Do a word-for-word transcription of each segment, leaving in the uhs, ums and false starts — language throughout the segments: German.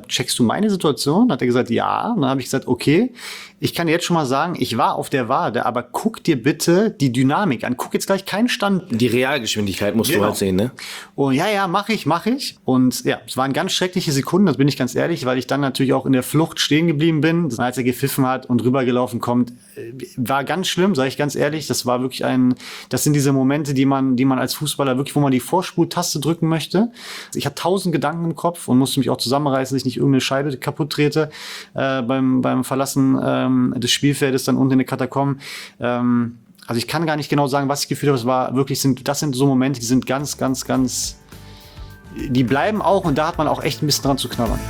gefragt, checkst du meine Situation? Hat er gesagt, ja. Und dann habe ich gesagt, okay, ich kann jetzt schon mal sagen, ich war auf der Wade, aber guck dir bitte die Dynamik an. Guck jetzt gleich keinen Stand. Die Realgeschwindigkeit musst genau. du halt sehen, ne? Und ja, ja, mache ich, mache ich. Und ja, es waren ganz schreckliche Sekunden, das bin ich ganz ehrlich, weil ich dann natürlich auch in der Flucht stehen geblieben bin. Als er gepfiffen hat und rübergelaufen kommt, war ganz schlimm, sage ich ganz ehrlich. Das war wirklich ein, das sind diese Momente, die man, die man als Fußballer wirklich, wo man die Vorspultaste drücken möchte. Ich hatte tausend Gedanken im Kopf und musste mich auch zusammenreißen, dass ich nicht irgendeine Scheibe kaputt trete äh, beim, beim Verlassen ähm, des Spielfeldes dann unten in den Katakomben. Ähm, also ich kann gar nicht genau sagen, was ich gefühlt habe. Es war wirklich, sind, das sind so Momente, die sind ganz, ganz, ganz, die bleiben auch und da hat man auch echt ein bisschen dran zu knabbern.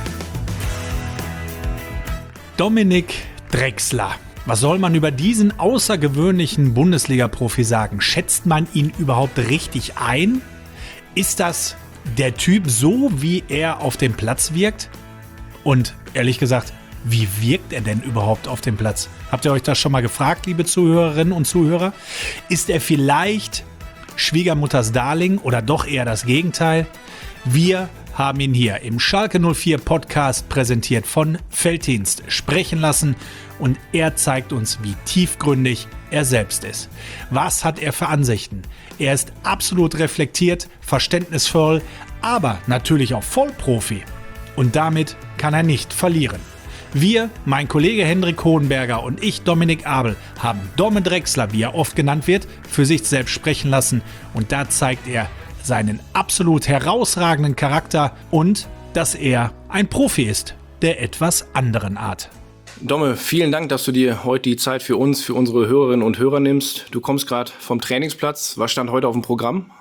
Dominik Drexler. Was soll man über diesen außergewöhnlichen Bundesliga-Profi sagen? Schätzt man ihn überhaupt richtig ein? Ist das der Typ so, wie er auf dem Platz wirkt? Und ehrlich gesagt, wie wirkt er denn überhaupt auf dem Platz? Habt ihr euch das schon mal gefragt, liebe Zuhörerinnen und Zuhörer? Ist er vielleicht Schwiegermutters Darling oder doch eher das Gegenteil? Wir haben ihn hier im Schalke null vier Podcast präsentiert von Felddienst sprechen lassen und er zeigt uns, wie tiefgründig er selbst ist. Was hat er für Ansichten? Er ist absolut reflektiert, verständnisvoll, aber natürlich auch Vollprofi. Und damit kann er nicht verlieren. Wir, mein Kollege Hendrik Hohenberger und ich, Dominik Abel, haben Domme Drexler, wie er oft genannt wird, für sich selbst sprechen lassen. Und da zeigt er seinen absolut herausragenden Charakter und dass er ein Profi ist, der etwas anderen Art. Domme, vielen Dank, dass du dir heute die Zeit für uns, für unsere Hörerinnen und Hörer nimmst. Du kommst gerade vom Trainingsplatz. Was stand heute auf dem Programm?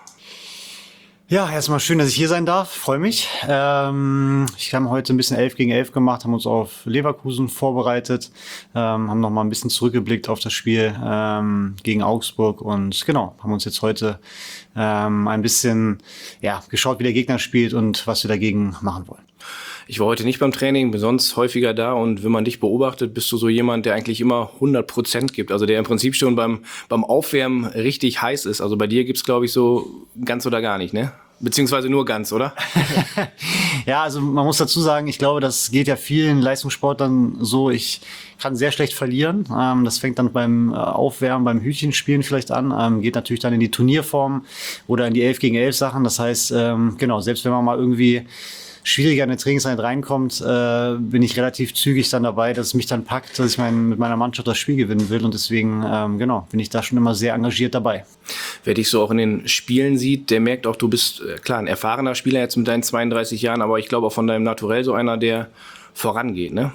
Ja, erstmal schön, dass ich hier sein darf. Freue mich. Ähm, ich habe heute ein bisschen elf gegen elf gemacht, haben uns auf Leverkusen vorbereitet, ähm, haben noch mal ein bisschen zurückgeblickt auf das Spiel ähm, gegen Augsburg und genau, haben uns jetzt heute ähm, ein bisschen ja geschaut, wie der Gegner spielt und was wir dagegen machen wollen. Ich war heute nicht beim Training, bin sonst häufiger da und wenn man dich beobachtet, bist du so jemand, der eigentlich immer hundert Prozent gibt. Also der im Prinzip schon beim beim Aufwärmen richtig heiß ist. Also bei dir gibt's, glaube ich, so ganz oder gar nicht, ne? Beziehungsweise nur ganz, oder? Ja, also man muss dazu sagen, ich glaube, das geht ja vielen Leistungssportlern so, ich kann sehr schlecht verlieren. Ähm, das fängt dann beim Aufwärmen, beim Hütchenspielen vielleicht an, ähm, geht natürlich dann in die Turnierform oder in die elf gegen elf Sachen. Das heißt, ähm, genau, selbst wenn man mal irgendwie schwieriger in eine Trainingseinheit reinkommt, äh, bin ich relativ zügig dann dabei, dass es mich dann packt, dass ich mein, mit meiner Mannschaft das Spiel gewinnen will und deswegen, ähm, genau, bin ich da schon immer sehr engagiert dabei. Wer dich so auch in den Spielen sieht, der merkt auch, du bist, äh, klar, ein erfahrener Spieler jetzt mit deinen zweiunddreißig Jahren, aber ich glaube auch von deinem Naturell so einer, der vorangeht, ne?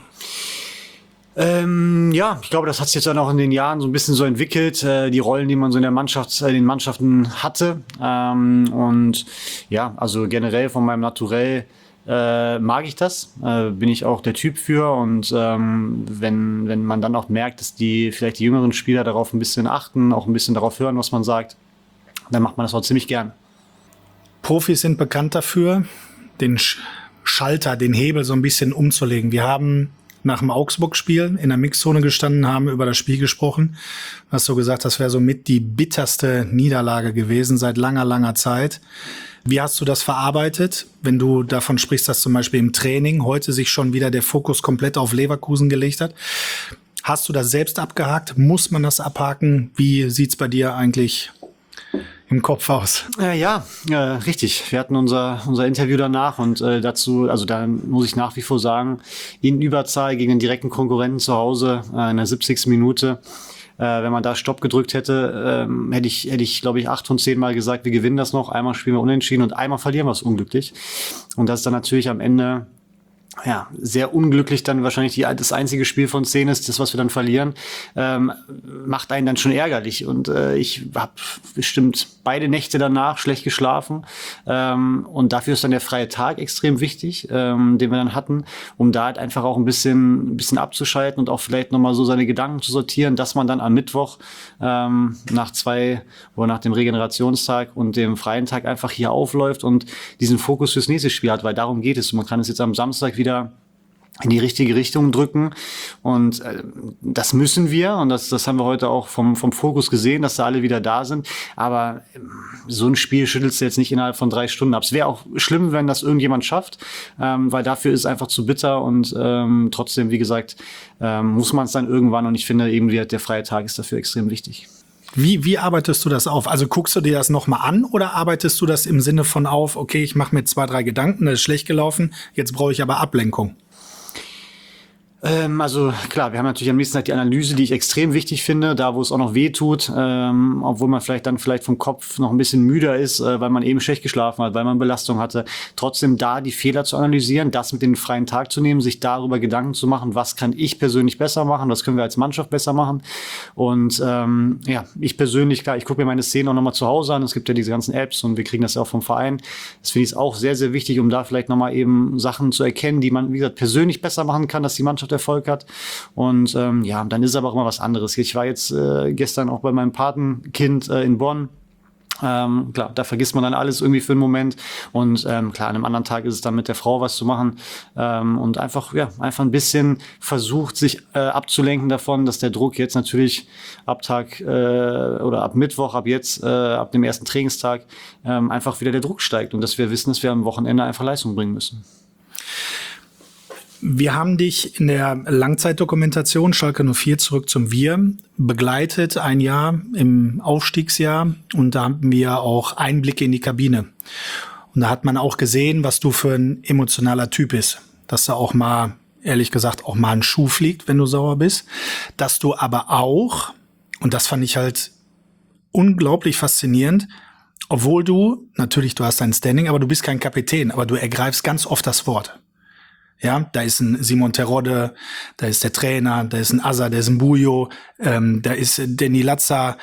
Ähm, ja, ich glaube, das hat sich jetzt dann auch in den Jahren so ein bisschen so entwickelt, äh, die Rollen, die man so in der Mannschaft, äh, in den Mannschaften hatte. Ähm, und ja, also generell von meinem Naturell Äh, mag ich das, äh, bin ich auch der Typ für und ähm, wenn, wenn man dann auch merkt, dass die vielleicht die jüngeren Spieler darauf ein bisschen achten, auch ein bisschen darauf hören, was man sagt, dann macht man das auch ziemlich gern. Profis sind bekannt dafür, den Sch- Schalter, den Hebel so ein bisschen umzulegen. Wir haben nach dem Augsburg-Spiel in der Mixzone gestanden, haben über das Spiel gesprochen. Hast du gesagt, das wäre so mit die bitterste Niederlage gewesen seit langer, langer Zeit. Wie hast du das verarbeitet, wenn du davon sprichst, dass zum Beispiel im Training heute sich schon wieder der Fokus komplett auf Leverkusen gelegt hat? Hast du das selbst abgehakt? Muss man das abhaken? Wie sieht's bei dir eigentlich im Kopf aus? Äh, ja, äh, richtig. Wir hatten unser unser Interview danach und äh, dazu, also da muss ich nach wie vor sagen, in Überzahl gegen den direkten Konkurrenten zu Hause äh, in der siebzigsten Minute. Äh, wenn man da Stopp gedrückt hätte, ähm, hätte ich, hätte ich, glaube ich, acht von zehn Mal gesagt, wir gewinnen das noch. Einmal spielen wir unentschieden und einmal verlieren wir es unglücklich. Und das ist dann natürlich am Ende ja sehr unglücklich dann wahrscheinlich die, das einzige Spiel von zehn ist, das, was wir dann verlieren, ähm, macht einen dann schon ärgerlich. Und äh, ich habe bestimmt beide Nächte danach schlecht geschlafen. Ähm, und dafür ist dann der freie Tag extrem wichtig, ähm, den wir dann hatten, um da halt einfach auch ein bisschen, ein bisschen abzuschalten und auch vielleicht nochmal so seine Gedanken zu sortieren, dass man dann am Mittwoch ähm, nach zwei oder nach dem Regenerationstag und dem freien Tag einfach hier aufläuft und diesen Fokus fürs nächste Spiel hat, weil darum geht es. Man kann es jetzt am Samstag wieder in die richtige Richtung drücken. Und äh, das müssen wir. Und das, das haben wir heute auch vom, vom Fokus gesehen, dass da alle wieder da sind. Aber äh, so ein Spiel schüttelst du jetzt nicht innerhalb von drei Stunden ab. Es wäre auch schlimm, wenn das irgendjemand schafft, ähm, weil dafür ist es einfach zu bitter. Und ähm, trotzdem, wie gesagt, ähm, muss man es dann irgendwann. Und ich finde eben, der, der freie Tag ist dafür extrem wichtig. Wie, wie arbeitest du das auf? Also guckst du dir das nochmal an oder arbeitest du das im Sinne von auf, okay, ich mache mir zwei, drei Gedanken, das ist schlecht gelaufen, jetzt brauche ich aber Ablenkung? Ähm, also klar, wir haben natürlich am nächsten Tag die Analyse, die ich extrem wichtig finde, da wo es auch noch weh tut, ähm, obwohl man vielleicht dann vielleicht vom Kopf noch ein bisschen müder ist, äh, weil man eben schlecht geschlafen hat, weil man Belastung hatte. Trotzdem da die Fehler zu analysieren, das mit den freien Tag zu nehmen, sich darüber Gedanken zu machen, was kann ich persönlich besser machen, was können wir als Mannschaft besser machen. Und ähm, ja, ich persönlich, klar, ich gucke mir meine Szenen auch nochmal zu Hause an. Es gibt ja diese ganzen Apps und wir kriegen das ja auch vom Verein. Das finde ich auch sehr, sehr wichtig, um da vielleicht nochmal eben Sachen zu erkennen, die man, wie gesagt, persönlich besser machen kann, dass die Mannschaft Erfolg hat. Und ähm, ja, dann ist aber auch immer was anderes. Ich war jetzt äh, gestern auch bei meinem Patenkind äh, in Bonn. Ähm, klar, da vergisst man dann alles irgendwie für einen Moment. Und ähm, klar, an einem anderen Tag ist es dann mit der Frau was zu machen. Ähm, und einfach, ja, einfach ein bisschen versucht, sich äh, abzulenken davon, dass der Druck jetzt natürlich ab Tag äh, oder ab Mittwoch, ab jetzt, äh, ab dem ersten Trainingstag, ähm, einfach wieder der Druck steigt. Und dass wir wissen, dass wir am Wochenende einfach Leistung bringen müssen. Wir haben dich in der Langzeitdokumentation Schalke null vier zurück zum Wir begleitet, ein Jahr im Aufstiegsjahr. Und da haben wir auch Einblicke in die Kabine. Und da hat man auch gesehen, was du für ein emotionaler Typ bist. Dass da auch mal, ehrlich gesagt, auch mal ein Schuh fliegt, wenn du sauer bist. Dass du aber auch, und das fand ich halt unglaublich faszinierend, obwohl du, natürlich, du hast dein Standing, aber du bist kein Kapitän, aber du ergreifst ganz oft das Wort. Ja, da ist ein Simon Terodde, da ist der Trainer, da ist ein Asa, da ist ein Bujo, ähm, da ist Danny Latza.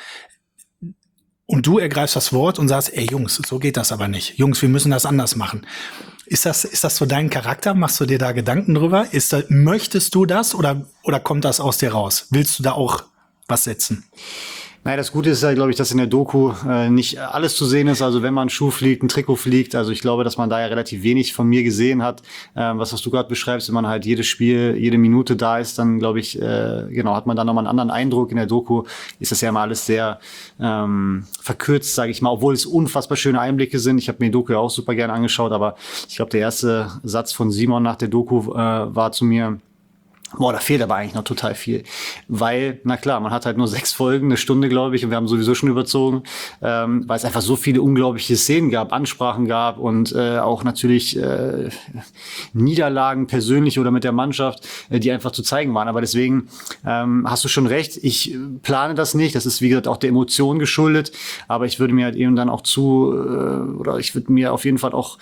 Und du ergreifst das Wort und sagst, ey Jungs, so geht das aber nicht. Jungs, wir müssen das anders machen. Ist das, ist das so dein Charakter? Machst du dir da Gedanken drüber? Ist da, möchtest du das oder, oder kommt das aus dir raus? Willst du da auch was setzen? Naja, das Gute ist ja, glaube ich, dass in der Doku äh, nicht alles zu sehen ist. Also wenn man ein Schuh fliegt, ein Trikot fliegt, also ich glaube, dass man da ja relativ wenig von mir gesehen hat. Ähm, was, was du gerade beschreibst, wenn man halt jedes Spiel, jede Minute da ist, dann glaube ich, äh, genau, hat man dann nochmal einen anderen Eindruck. In der Doku ist das ja immer alles sehr ähm, verkürzt, sage ich mal, obwohl es unfassbar schöne Einblicke sind. Ich habe mir die Doku ja auch super gerne angeschaut, aber ich glaube, der erste Satz von Simon nach der Doku äh, war zu mir: Boah, da fehlt aber eigentlich noch total viel. Weil, na klar, man hat halt nur sechs Folgen, eine Stunde, glaube ich, und wir haben sowieso schon überzogen, ähm, weil es einfach so viele unglaubliche Szenen gab, Ansprachen gab und äh, auch natürlich äh, Niederlagen persönlich oder mit der Mannschaft, äh, die einfach zu zeigen waren. Aber deswegen ähm, hast du schon recht, ich plane das nicht. Das ist, wie gesagt, auch der Emotion geschuldet. Aber ich würde mir halt eben dann auch zu, äh, oder ich würde mir auf jeden Fall auch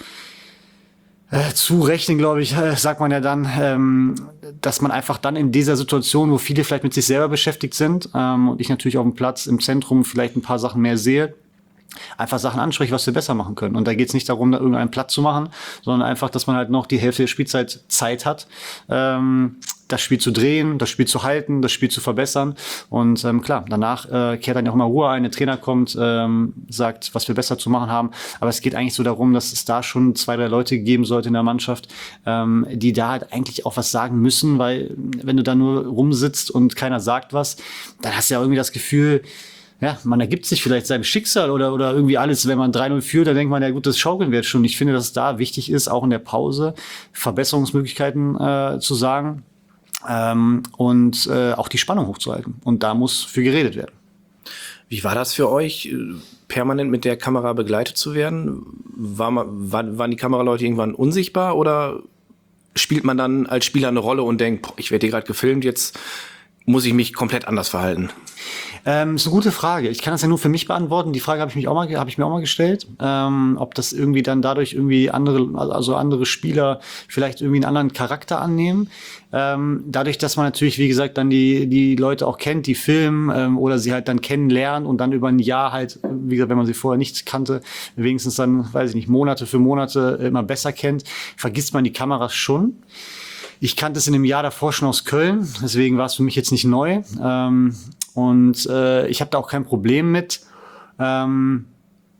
Äh, zurechnen, glaube ich, äh, sagt man ja dann, ähm, dass man einfach dann in dieser Situation, wo viele vielleicht mit sich selber beschäftigt sind ähm, und ich natürlich auf dem Platz im Zentrum vielleicht ein paar Sachen mehr sehe, einfach Sachen anspreche, was wir besser machen können. Und da geht es nicht darum, da irgendeinen Platz zu machen, sondern einfach, dass man halt noch die Hälfte der Spielzeit Zeit hat, ähm, das Spiel zu drehen, das Spiel zu halten, das Spiel zu verbessern. Und ähm, klar, danach äh, kehrt dann auch mal Ruhe ein, der Trainer kommt, ähm, sagt, was wir besser zu machen haben. Aber es geht eigentlich so darum, dass es da schon zwei, drei Leute geben sollte in der Mannschaft, ähm, die da halt eigentlich auch was sagen müssen, weil wenn du da nur rumsitzt und keiner sagt was, dann hast du ja irgendwie das Gefühl, ja, man ergibt sich vielleicht seinem Schicksal oder, oder irgendwie alles. Wenn man drei null führt, dann denkt man, ja gut, das schaukeln wir jetzt schon. Ich finde, dass es da wichtig ist, auch in der Pause Verbesserungsmöglichkeiten äh, zu sagen ähm, und äh, auch die Spannung hochzuhalten. Und da muss für geredet werden. Wie war das für euch, permanent mit der Kamera begleitet zu werden? War man, war, waren die Kameraleute irgendwann unsichtbar oder spielt man dann als Spieler eine Rolle und denkt, boah, ich werde hier gerade gefilmt, jetzt muss ich mich komplett anders verhalten? Ähm, ist eine gute Frage. Ich kann das ja nur für mich beantworten. Die Frage habe ich mich auch mal, habe ich mir auch mal gestellt, ähm, ob das irgendwie dann dadurch irgendwie andere, also andere Spieler vielleicht irgendwie einen anderen Charakter annehmen. Ähm, dadurch, dass man natürlich, wie gesagt, dann die die Leute auch kennt, die filmen ähm, oder sie halt dann kennenlernen und dann über ein Jahr halt, wie gesagt, wenn man sie vorher nicht kannte, wenigstens dann, weiß ich nicht, Monate für Monate immer besser kennt, vergisst man die Kameras schon. Ich kannte es in dem Jahr davor schon aus Köln, deswegen war es für mich jetzt nicht neu. Ähm, und äh, ich habe da auch kein Problem mit. Ähm,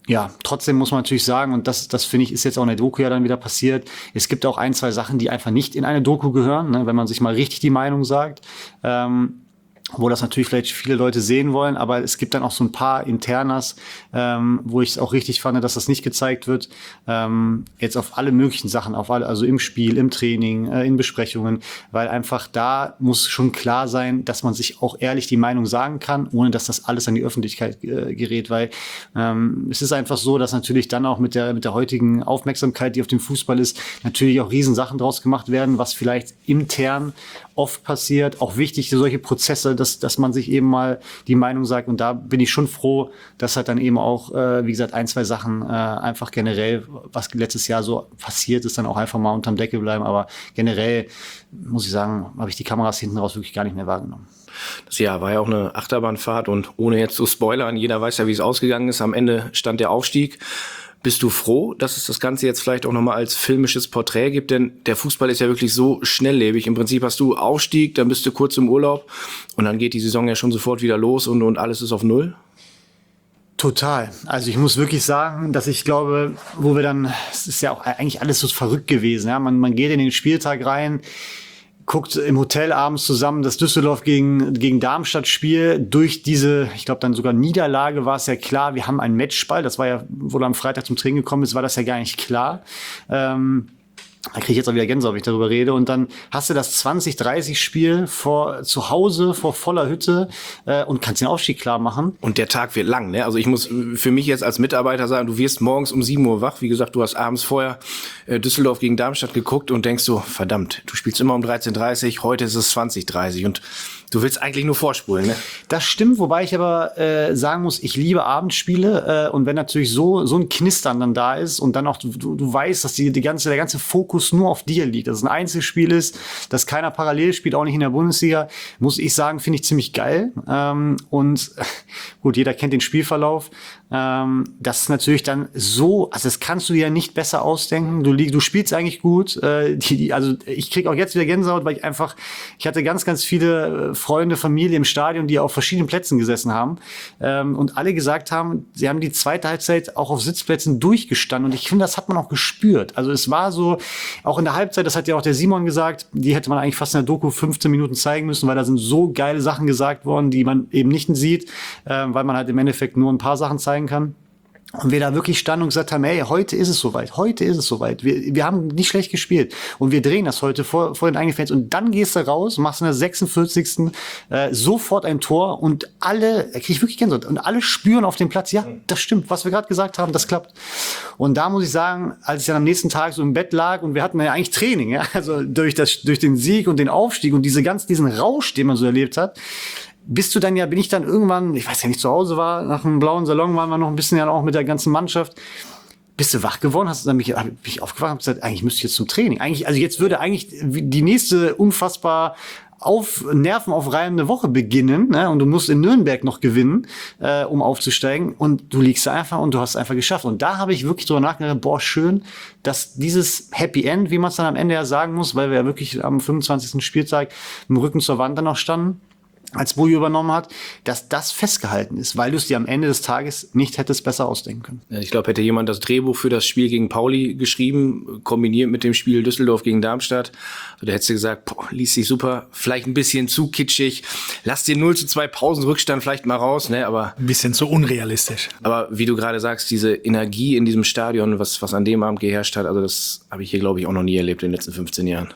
Ja, trotzdem muss man natürlich sagen, und das, das finde ich, ist jetzt auch in der Doku ja dann wieder passiert, es gibt auch ein, zwei Sachen, die einfach nicht in eine Doku gehören, ne, wenn man sich mal richtig die Meinung sagt. Ähm, wo das natürlich vielleicht viele Leute sehen wollen, aber es gibt dann auch so ein paar Internas, ähm, wo ich es auch richtig fand, dass das nicht gezeigt wird. Ähm, jetzt auf alle möglichen Sachen, auf alle, also im Spiel, im Training, äh, in Besprechungen, weil einfach da muss schon klar sein, dass man sich auch ehrlich die Meinung sagen kann, ohne dass das alles an die Öffentlichkeit äh, gerät, weil ähm, es ist einfach so, dass natürlich dann auch mit der mit der heutigen Aufmerksamkeit, die auf dem Fußball ist, natürlich auch Riesensachen draus gemacht werden, was vielleicht intern oft passiert, auch wichtig, solche Prozesse, dass, dass man sich eben mal die Meinung sagt. Und da bin ich schon froh, dass halt dann eben auch, äh, wie gesagt, ein, zwei Sachen äh, einfach generell, was letztes Jahr so passiert ist, dann auch einfach mal unterm Deckel bleiben. Aber generell, muss ich sagen, habe ich die Kameras hinten raus wirklich gar nicht mehr wahrgenommen. Das Jahr war ja auch eine Achterbahnfahrt und ohne jetzt zu spoilern, jeder weiß ja, wie es ausgegangen ist. Am Ende stand der Aufstieg. Bist du froh, dass es das Ganze jetzt vielleicht auch nochmal als filmisches Porträt gibt? Denn der Fußball ist ja wirklich so schnelllebig. Im Prinzip hast du Aufstieg, dann bist du kurz im Urlaub und dann geht die Saison ja schon sofort wieder los und, und alles ist auf Null. Total. Also ich muss wirklich sagen, dass ich glaube, wo wir dann, es ist ja auch eigentlich alles so verrückt gewesen. Ja? Man, man geht in den Spieltag rein, guckt im Hotel abends zusammen das Düsseldorf gegen, gegen Darmstadt-Spiel. Durch diese, ich glaube dann sogar Niederlage war es ja klar, wir haben einen Matchball. Das war ja, wo du am Freitag zum Training gekommen bist, war das ja gar nicht klar. Ähm, Da kriege ich jetzt auch wieder Gänsehaut, wenn ich darüber rede. Und dann hast du das zwanzig dreißig Spiel vor zu Hause, vor voller Hütte äh, und kannst den Aufstieg klar machen. Und der Tag wird lang, ne? Also ich muss für mich jetzt als Mitarbeiter sagen, du wirst morgens um sieben Uhr wach. Wie gesagt, du hast abends vorher äh, Düsseldorf gegen Darmstadt geguckt und denkst so, verdammt, du spielst immer um dreizehn Uhr dreißig, heute ist es zwanzig dreißig und du willst eigentlich nur vorspulen, ne? Das stimmt, wobei ich aber äh, sagen muss, ich liebe Abendspiele äh, und wenn natürlich so so ein Knistern dann da ist und dann auch du, du, du weißt, dass die, die ganze, der ganze Fokus nur auf dir liegt, dass es ein Einzelspiel ist, dass keiner parallel spielt, auch nicht in der Bundesliga, muss ich sagen, finde ich ziemlich geil. Ähm, und gut, jeder kennt den Spielverlauf. Ähm, das ist natürlich dann so, also das kannst du dir ja nicht besser ausdenken. Du, du spielst eigentlich gut. Äh, die, die, also ich kriege auch jetzt wieder Gänsehaut, weil ich einfach, ich hatte ganz, ganz viele Freunde, Familie im Stadion, die auf verschiedenen Plätzen gesessen haben ähm, und alle gesagt haben, sie haben die zweite Halbzeit auch auf Sitzplätzen durchgestanden und ich finde, das hat man auch gespürt. Also es war so, auch in der Halbzeit, das hat ja auch der Simon gesagt, die hätte man eigentlich fast in der Doku fünfzehn Minuten zeigen müssen, weil da sind so geile Sachen gesagt worden, die man eben nicht sieht, äh, weil man halt im Endeffekt nur ein paar Sachen zeigen kann. Und wir da wirklich standen und gesagt haben, hey, heute ist es soweit, heute ist es soweit. Wir, wir haben nicht schlecht gespielt und wir drehen das heute vor, vor den eigenen Fans. Und dann gehst du raus, machst in der sechsundvierzigsten Äh, sofort ein Tor und alle, da krieg ich wirklich Gänsehaut, und alle spüren auf dem Platz, ja, das stimmt, was wir gerade gesagt haben, das klappt. Und da muss ich sagen, als ich dann am nächsten Tag so im Bett lag und wir hatten ja eigentlich Training, ja, also durch das, durch den Sieg und den Aufstieg und diese ganz, diesen Rausch, den man so erlebt hat, bist du dann ja, bin ich dann irgendwann, ich weiß ja nicht, zu Hause war, nach einem blauen Salon waren wir noch ein bisschen ja auch mit der ganzen Mannschaft. Bist du wach geworden? Hast du dann mich, hab ich aufgewacht und gesagt, eigentlich müsste ich jetzt zum Training. Eigentlich, also jetzt würde eigentlich die nächste unfassbar auf nervenaufreibende Woche beginnen, ne? Und du musst in Nürnberg noch gewinnen, äh, um aufzusteigen. Und du liegst da einfach und du hast es einfach geschafft. Und da habe ich wirklich drüber nachgedacht, boah, schön, dass dieses Happy End, wie man es dann am Ende ja sagen muss, weil wir ja wirklich am fünfundzwanzigsten Spieltag mit dem Rücken zur Wand dann noch standen, als Buju übernommen hat, dass das festgehalten ist, weil du es dir am Ende des Tages nicht hättest besser ausdenken können. Ja, ich glaube, hätte jemand das Drehbuch für das Spiel gegen Pauli geschrieben, kombiniert mit dem Spiel Düsseldorf gegen Darmstadt, da hättest du gesagt, boah, liest sich super, vielleicht ein bisschen zu kitschig, lass den null zu zwei Pausenrückstand vielleicht mal raus, ne, aber... Ein bisschen zu unrealistisch. Aber wie du gerade sagst, diese Energie in diesem Stadion, was, was an dem Abend geherrscht hat, also das habe ich hier, glaube ich, auch noch nie erlebt in den letzten fünfzehn Jahren.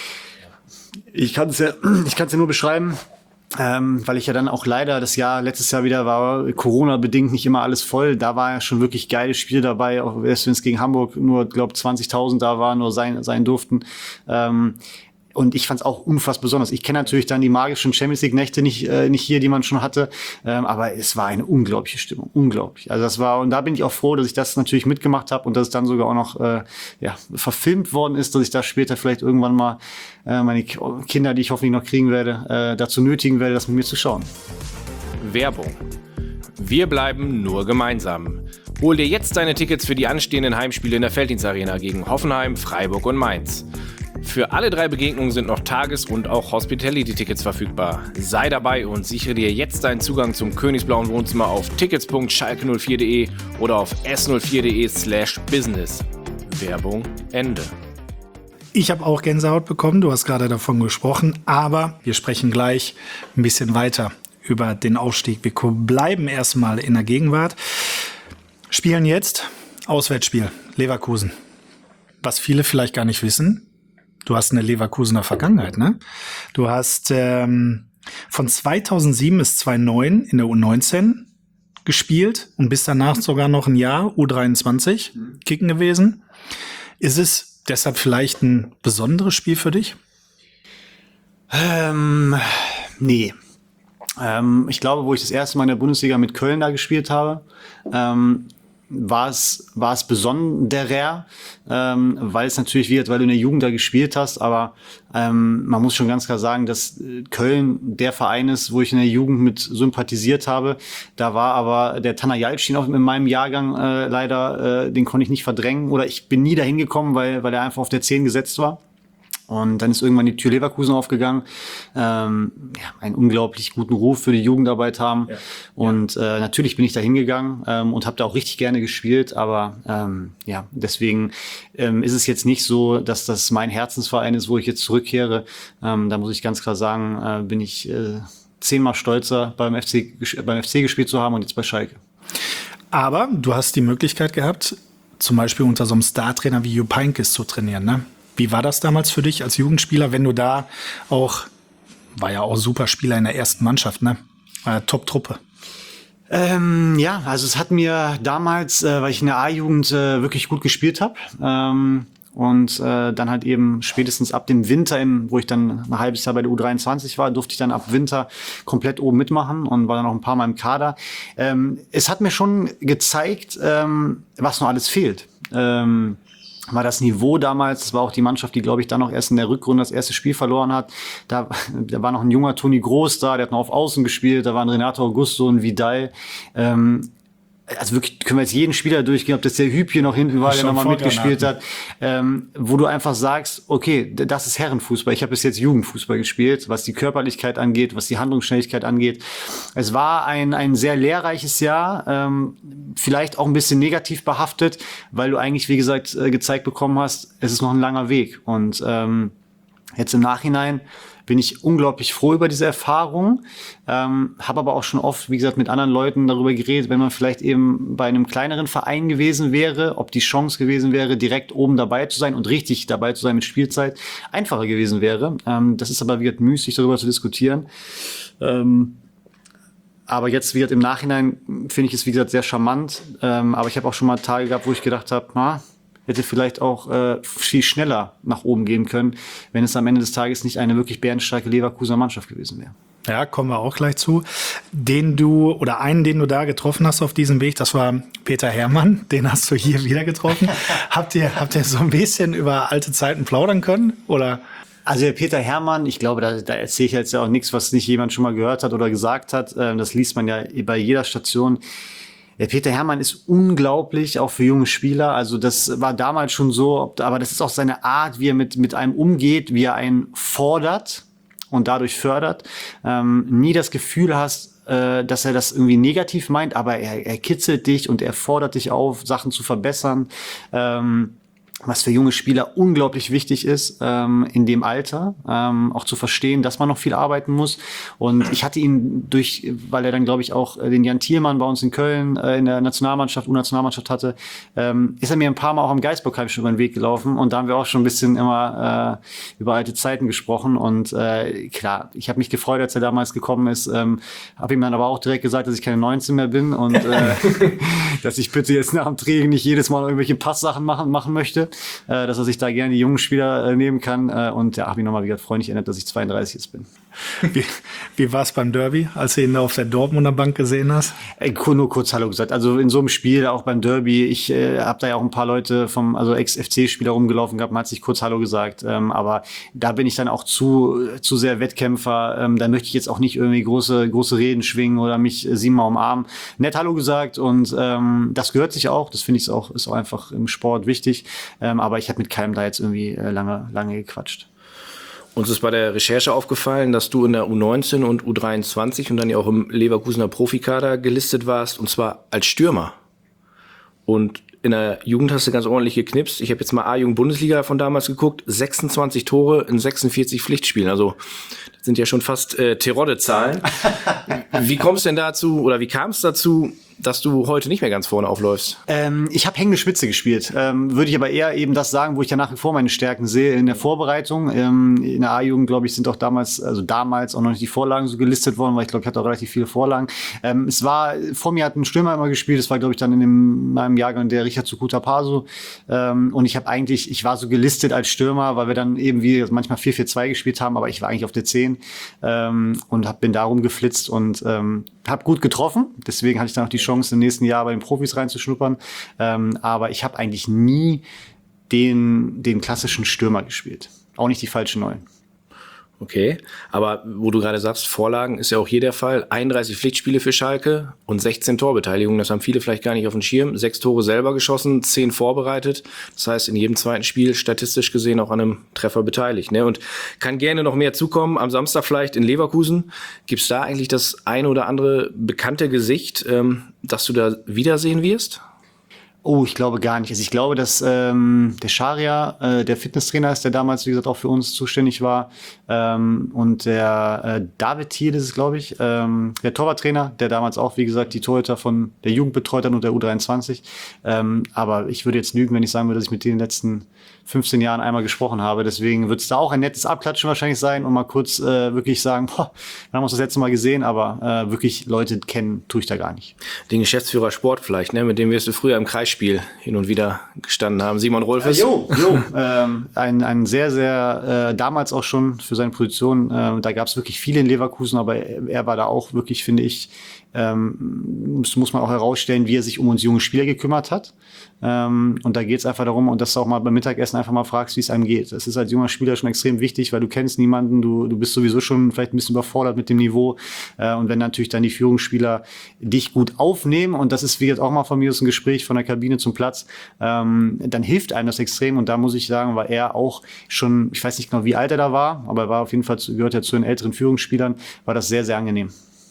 Ich kann es ja, ich kann es ja nur beschreiben, Ähm, weil ich ja dann auch leider das Jahr, letztes Jahr wieder war, Corona-bedingt nicht immer alles voll. Da war ja schon wirklich geile Spiele dabei, auch erst wenn es gegen Hamburg nur, glaube zwanzigtausend da waren, nur sein, sein durften. Ähm, Und ich fand es auch unfassbar besonders. Ich kenne natürlich dann die magischen Champions League Nächte nicht äh, nicht hier, die man schon hatte, ähm, aber es war eine unglaubliche Stimmung, unglaublich. Also das war, und da bin ich auch froh, dass ich das natürlich mitgemacht habe und dass es dann sogar auch noch äh, ja verfilmt worden ist, dass ich da später vielleicht irgendwann mal äh, meine Kinder, die ich hoffentlich noch kriegen werde, äh, dazu nötigen werde, das mit mir zu schauen. Werbung. Wir bleiben nur gemeinsam. Hol dir jetzt deine Tickets für die anstehenden Heimspiele in der Felddienst Arena gegen Hoffenheim, Freiburg und Mainz. Für alle drei Begegnungen sind noch Tages- und auch Hospitality-Tickets verfügbar. Sei dabei und sichere dir jetzt deinen Zugang zum Königsblauen Wohnzimmer auf tickets punkt schalke null vier punkt de oder auf s null vier punkt de slash business. Werbung Ende. Ich habe auch Gänsehaut bekommen, du hast gerade davon gesprochen, aber wir sprechen gleich ein bisschen weiter über den Aufstieg. Wir bleiben erstmal in der Gegenwart. Spielen jetzt Auswärtsspiel, Leverkusen. Was viele vielleicht gar nicht wissen, du hast eine Leverkusener Vergangenheit, ne? Du hast ähm, von zweitausendsieben bis zweitausendneun in der U neunzehn gespielt und bist danach sogar noch ein Jahr U dreiundzwanzig kicken gewesen. Ist es deshalb vielleicht ein besonderes Spiel für dich? Ähm, nee. Ähm, ich glaube, wo ich das erste Mal in der Bundesliga mit Köln da gespielt habe, ähm, war es war es besonderer, ähm, weil es natürlich wird, weil du in der Jugend da gespielt hast, aber ähm, man muss schon ganz klar sagen, dass Köln der Verein ist, wo ich in der Jugend mit sympathisiert habe. Da war aber der Taner Yalcin auch in meinem Jahrgang äh, leider, äh, den konnte ich nicht verdrängen oder ich bin nie dahin gekommen, weil weil er einfach auf der zehn gesetzt war. Und dann ist irgendwann die Tür Leverkusen aufgegangen. Ähm, ja, einen unglaublich guten Ruf für die Jugendarbeit haben. Ja. Und äh, natürlich bin ich da hingegangen ähm, und habe da auch richtig gerne gespielt. Aber ähm, ja, deswegen ähm, ist es jetzt nicht so, dass das mein Herzensverein ist, wo ich jetzt zurückkehre. Ähm, da muss ich ganz klar sagen, äh, bin ich äh, zehnmal stolzer, beim F C, beim F C gespielt zu haben und jetzt bei Schalke. Aber du hast die Möglichkeit gehabt, zum Beispiel unter so einem Startrainer wie Jupp Heynckes zu trainieren, ne? Wie war das damals für dich als Jugendspieler, wenn du da auch, war ja auch Superspieler in der ersten Mannschaft, ne? War ja Top-Truppe. Ähm, ja, also es hat mir damals, äh, weil ich in der A-Jugend äh, wirklich gut gespielt habe ähm, und äh, dann halt eben spätestens ab dem Winter, im, wo ich dann ein halbes Jahr bei der U dreiundzwanzig war, durfte ich dann ab Winter komplett oben mitmachen und war dann auch ein paar Mal im Kader. Ähm, es hat mir schon gezeigt, ähm, was noch alles fehlt. Ähm, war das Niveau damals, das war auch die Mannschaft, die, glaube ich, dann noch erst in der Rückrunde das erste Spiel verloren hat. Da, da war noch ein junger Toni Groß da, der hat noch auf Außen gespielt, da waren Renato Augusto und Vidal. Ähm, also wirklich, können wir jetzt jeden Spieler durchgehen, ob das der Hüb hier noch hinten war, der nochmal mitgespielt hat, ähm, wo du einfach sagst, okay, das ist Herrenfußball. Ich habe bis jetzt Jugendfußball gespielt, was die Körperlichkeit angeht, was die Handlungsschnelligkeit angeht. Es war ein ein sehr lehrreiches Jahr, ähm, vielleicht auch ein bisschen negativ behaftet, weil du eigentlich, wie gesagt, äh, gezeigt bekommen hast, es ist noch ein langer Weg. Und ähm, jetzt im Nachhinein bin ich unglaublich froh über diese Erfahrung, ähm, habe aber auch schon oft, wie gesagt, mit anderen Leuten darüber geredet, wenn man vielleicht eben bei einem kleineren Verein gewesen wäre, ob die Chance gewesen wäre, direkt oben dabei zu sein und richtig dabei zu sein mit Spielzeit, einfacher gewesen wäre. Ähm, das ist aber, wie gesagt, müßig, darüber zu diskutieren. Ähm, aber jetzt, wie gesagt, im Nachhinein finde ich es, wie gesagt, sehr charmant. Ähm, aber ich habe auch schon mal Tage gehabt, wo ich gedacht habe, na, hätte vielleicht auch äh, viel schneller nach oben gehen können, wenn es am Ende des Tages nicht eine wirklich bärenstarke Leverkusener Mannschaft gewesen wäre. Ja, kommen wir auch gleich zu. Den du, oder einen, den du da getroffen hast auf diesem Weg, das war Peter Herrmann. Den hast du hier wieder getroffen. habt ihr, habt ihr so ein bisschen über alte Zeiten plaudern können, oder? Also der Peter Herrmann, ich glaube, da, da erzähle ich jetzt ja auch nichts, was nicht jemand schon mal gehört hat oder gesagt hat. Ähm, das liest man ja bei jeder Station. Der Peter Herrmann ist unglaublich, auch für junge Spieler. Also das war damals schon so, aber das ist auch seine Art, wie er mit mit einem umgeht, wie er einen fordert und dadurch fördert. Ähm, nie das Gefühl hast, äh, dass er das irgendwie negativ meint, aber er, er kitzelt dich und er fordert dich auf, Sachen zu verbessern. Ähm, was für junge Spieler unglaublich wichtig ist, ähm, in dem Alter, ähm, auch zu verstehen, dass man noch viel arbeiten muss. Und ich hatte ihn durch, weil er dann, glaube ich, auch den Jan Thielmann bei uns in Köln äh, in der Nationalmannschaft, U-Nationalmannschaft hatte, ähm, ist er mir ein paar Mal auch am Geisbockheim schon über den Weg gelaufen. Und da haben wir auch schon ein bisschen immer äh, über alte Zeiten gesprochen. Und äh, klar, ich habe mich gefreut, als er damals gekommen ist. Ähm, habe ihm dann aber auch direkt gesagt, dass ich keine neunzehn mehr bin und äh, dass ich bitte jetzt nach dem Training nicht jedes Mal irgendwelche Passsachen machen, machen möchte. Äh, dass er sich da gerne die jungen Spieler äh, nehmen kann. Äh, und ja, habe ich nochmal wieder freundlich erinnert, dass ich zweiunddreißig jetzt bin. Wie, wie war es beim Derby, als du ihn da auf der Dortmunder Bank gesehen hast? Äh, Nur kurz Hallo gesagt. Also in so einem Spiel, auch beim Derby, ich äh, habe da ja auch ein paar Leute vom, also Ex-F C-Spieler rumgelaufen gehabt, man hat sich kurz Hallo gesagt. Ähm, aber da bin ich dann auch zu zu sehr Wettkämpfer. Ähm, da möchte ich jetzt auch nicht irgendwie große große Reden schwingen oder mich äh, siebenmal umarmen. Nett Hallo gesagt und ähm, das gehört sich auch. Das finde ich auch, ist auch einfach im Sport wichtig. Ähm, aber ich habe mit keinem da jetzt irgendwie äh, lange lange gequatscht. Uns ist bei der Recherche aufgefallen, dass du in der U neunzehn und U dreiundzwanzig und dann ja auch im Leverkusener Profikader gelistet warst, und zwar als Stürmer. Und in der Jugend hast du ganz ordentlich geknipst. Ich habe jetzt mal A-Jugend-Bundesliga von damals geguckt. sechsundzwanzig Tore in sechsundvierzig Pflichtspielen. Also das sind ja schon fast äh, Terodde-Zahlen. Wie kommst du denn dazu, oder wie kam es dazu, dass du heute nicht mehr ganz vorne aufläufst? Ähm, ich habe hängende Spitze gespielt. Ähm, würde ich aber eher eben das sagen, wo ich ja nach wie vor meine Stärken sehe in der Vorbereitung. Ähm, in der A-Jugend, glaube ich, sind auch damals, also damals auch noch nicht die Vorlagen so gelistet worden, weil ich glaube, ich hatte auch relativ viele Vorlagen. Ähm, es war, vor mir hat ein Stürmer immer gespielt. Das war, glaube ich, dann in dem, meinem Jahrgang der Richard Sukuta Paso. Ähm, und ich habe eigentlich, ich war so gelistet als Stürmer, weil wir dann eben wie manchmal vier vier zwei gespielt haben, aber ich war eigentlich auf der zehn ähm, und hab, bin darum geflitzt und ähm, habe gut getroffen. Deswegen hatte ich dann auch die Chance, im nächsten Jahr bei den Profis reinzuschnuppern. Ähm, aber ich habe eigentlich nie den, den klassischen Stürmer gespielt. Auch nicht die falschen Neuen. Okay, aber wo du gerade sagst, Vorlagen ist ja auch hier der Fall. einunddreißig Pflichtspiele für Schalke und sechzehn Torbeteiligungen. Das haben viele vielleicht gar nicht auf dem Schirm. Sechs Tore selber geschossen, zehn vorbereitet. Das heißt, in jedem zweiten Spiel statistisch gesehen auch an einem Treffer beteiligt. Ne? Und kann gerne noch mehr zukommen. Am Samstag vielleicht in Leverkusen. Gibt's da eigentlich das eine oder andere bekannte Gesicht, ähm, das du da wiedersehen wirst? Oh, ich glaube gar nicht. Also ich glaube, dass ähm, der Scharia, äh, der Fitnesstrainer ist, der damals, wie gesagt, auch für uns zuständig war. Ähm, und der äh, David Thiel ist es, glaube ich, ähm, der Torwarttrainer, der damals auch, wie gesagt, die Torhüter von der Jugend betreut hat und der U dreiundzwanzig. Ähm, aber ich würde jetzt lügen, wenn ich sagen würde, dass ich mit denen in den letzten fünfzehn Jahren einmal gesprochen habe. Deswegen wird es da auch ein nettes Abklatschen wahrscheinlich sein und mal kurz äh, wirklich sagen, boah, wir haben uns das letzte Mal gesehen, aber äh, wirklich Leute kennen tue ich da gar nicht. Den Geschäftsführer Sport vielleicht, ne? Mit dem wirst du früher im Kreisspiel hin und wieder gestanden haben. Simon Rolfes. Äh, jo, jo. ähm, ein, ein sehr, sehr, äh, damals auch schon für seine Position, äh, da gab es wirklich viele in Leverkusen, aber er, er war da auch wirklich, finde ich, ähm, das muss man auch herausstellen, wie er sich um uns junge Spieler gekümmert hat. Ähm, und da geht es einfach darum, und dass du auch mal beim Mittagessen einfach mal fragst, wie es einem geht. Das ist als junger Spieler schon extrem wichtig, weil du kennst niemanden, du, du bist sowieso schon vielleicht ein bisschen überfordert mit dem Niveau. Äh, und wenn natürlich dann die Führungsspieler dich gut aufnehmen, und das ist wie jetzt auch mal von mir, ist ein Gespräch von der Kabine zum Platz, ähm, dann hilft einem das extrem. Und da muss ich sagen, war er auch schon, ich weiß nicht genau, wie alt er da war, aber er war auf jeden Fall, gehört ja zu den älteren Führungsspielern, war das sehr, sehr angenehm.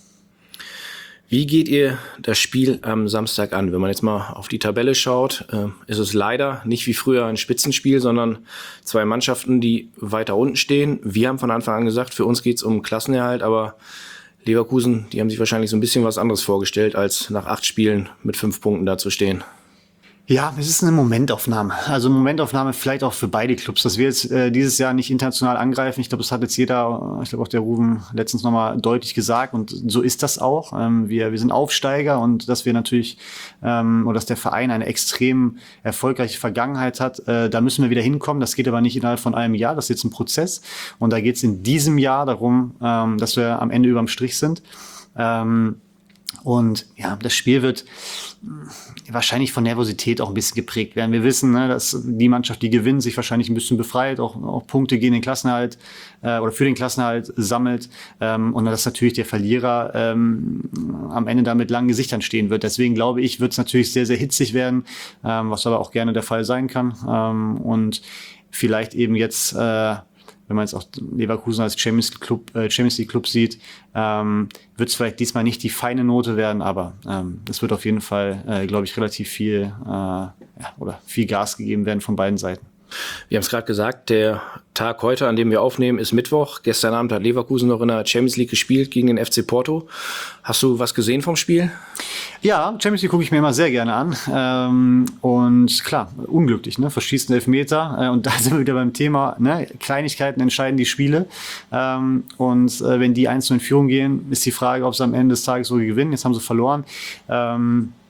Wie geht ihr das Spiel am Samstag an? Wenn man jetzt mal auf die Tabelle schaut, äh, ist es leider nicht wie früher ein Spitzenspiel, sondern zwei Mannschaften, die weiter unten stehen. Wir haben von Anfang an gesagt, für uns geht es um Klassenerhalt, aber Leverkusen, die haben sich wahrscheinlich so ein bisschen was anderes vorgestellt, als nach acht Spielen mit fünf Punkten dazustehen. Ja, es ist eine Momentaufnahme. Also eine Momentaufnahme vielleicht auch für beide Clubs, dass wir jetzt äh, dieses Jahr nicht international angreifen. Ich glaube, das hat jetzt jeder, ich glaube auch der Ruben letztens nochmal deutlich gesagt, und so ist das auch. Ähm, wir, wir sind Aufsteiger, und dass wir natürlich, ähm, oder dass der Verein eine extrem erfolgreiche Vergangenheit hat, äh, da müssen wir wieder hinkommen. Das geht aber nicht innerhalb von einem Jahr, das ist jetzt ein Prozess. Und da geht es in diesem Jahr darum, ähm, dass wir am Ende überm Strich sind. Ähm, Und ja, das Spiel wird wahrscheinlich von Nervosität auch ein bisschen geprägt werden. Wir wissen, ne, dass die Mannschaft, die gewinnt, sich wahrscheinlich ein bisschen befreit, auch, auch Punkte gegen den Klassenerhalt äh, oder für den Klassenerhalt sammelt. Ähm, und dass natürlich der Verlierer ähm, am Ende da mit langen Gesichtern stehen wird. Deswegen glaube ich, wird es natürlich sehr, sehr hitzig werden, ähm, was aber auch gerne der Fall sein kann. Ähm, und vielleicht eben jetzt... Äh, wenn man jetzt auch Leverkusen als Champions League Club, äh, Champions League Club sieht, ähm, wird es vielleicht diesmal nicht die feine Note werden, aber ähm, es wird auf jeden Fall, äh, glaube ich, relativ viel äh, ja, oder viel Gas gegeben werden von beiden Seiten. Wir haben es gerade gesagt, der Tag heute, an dem wir aufnehmen, ist Mittwoch. Gestern Abend hat Leverkusen noch in der Champions League gespielt gegen den F C Porto. Hast du was gesehen vom Spiel? Ja, Champions League gucke ich mir immer sehr gerne an. Ähm, und klar, unglücklich, ne? Verschießt einen Elfmeter. Äh, und da sind wir wieder beim Thema, ne? Kleinigkeiten entscheiden die Spiele. Ähm, und äh, wenn die eins zu in Führung gehen, ist die Frage, ob sie am Ende des Tages so gewinnen. Jetzt haben sie verloren. Ähm,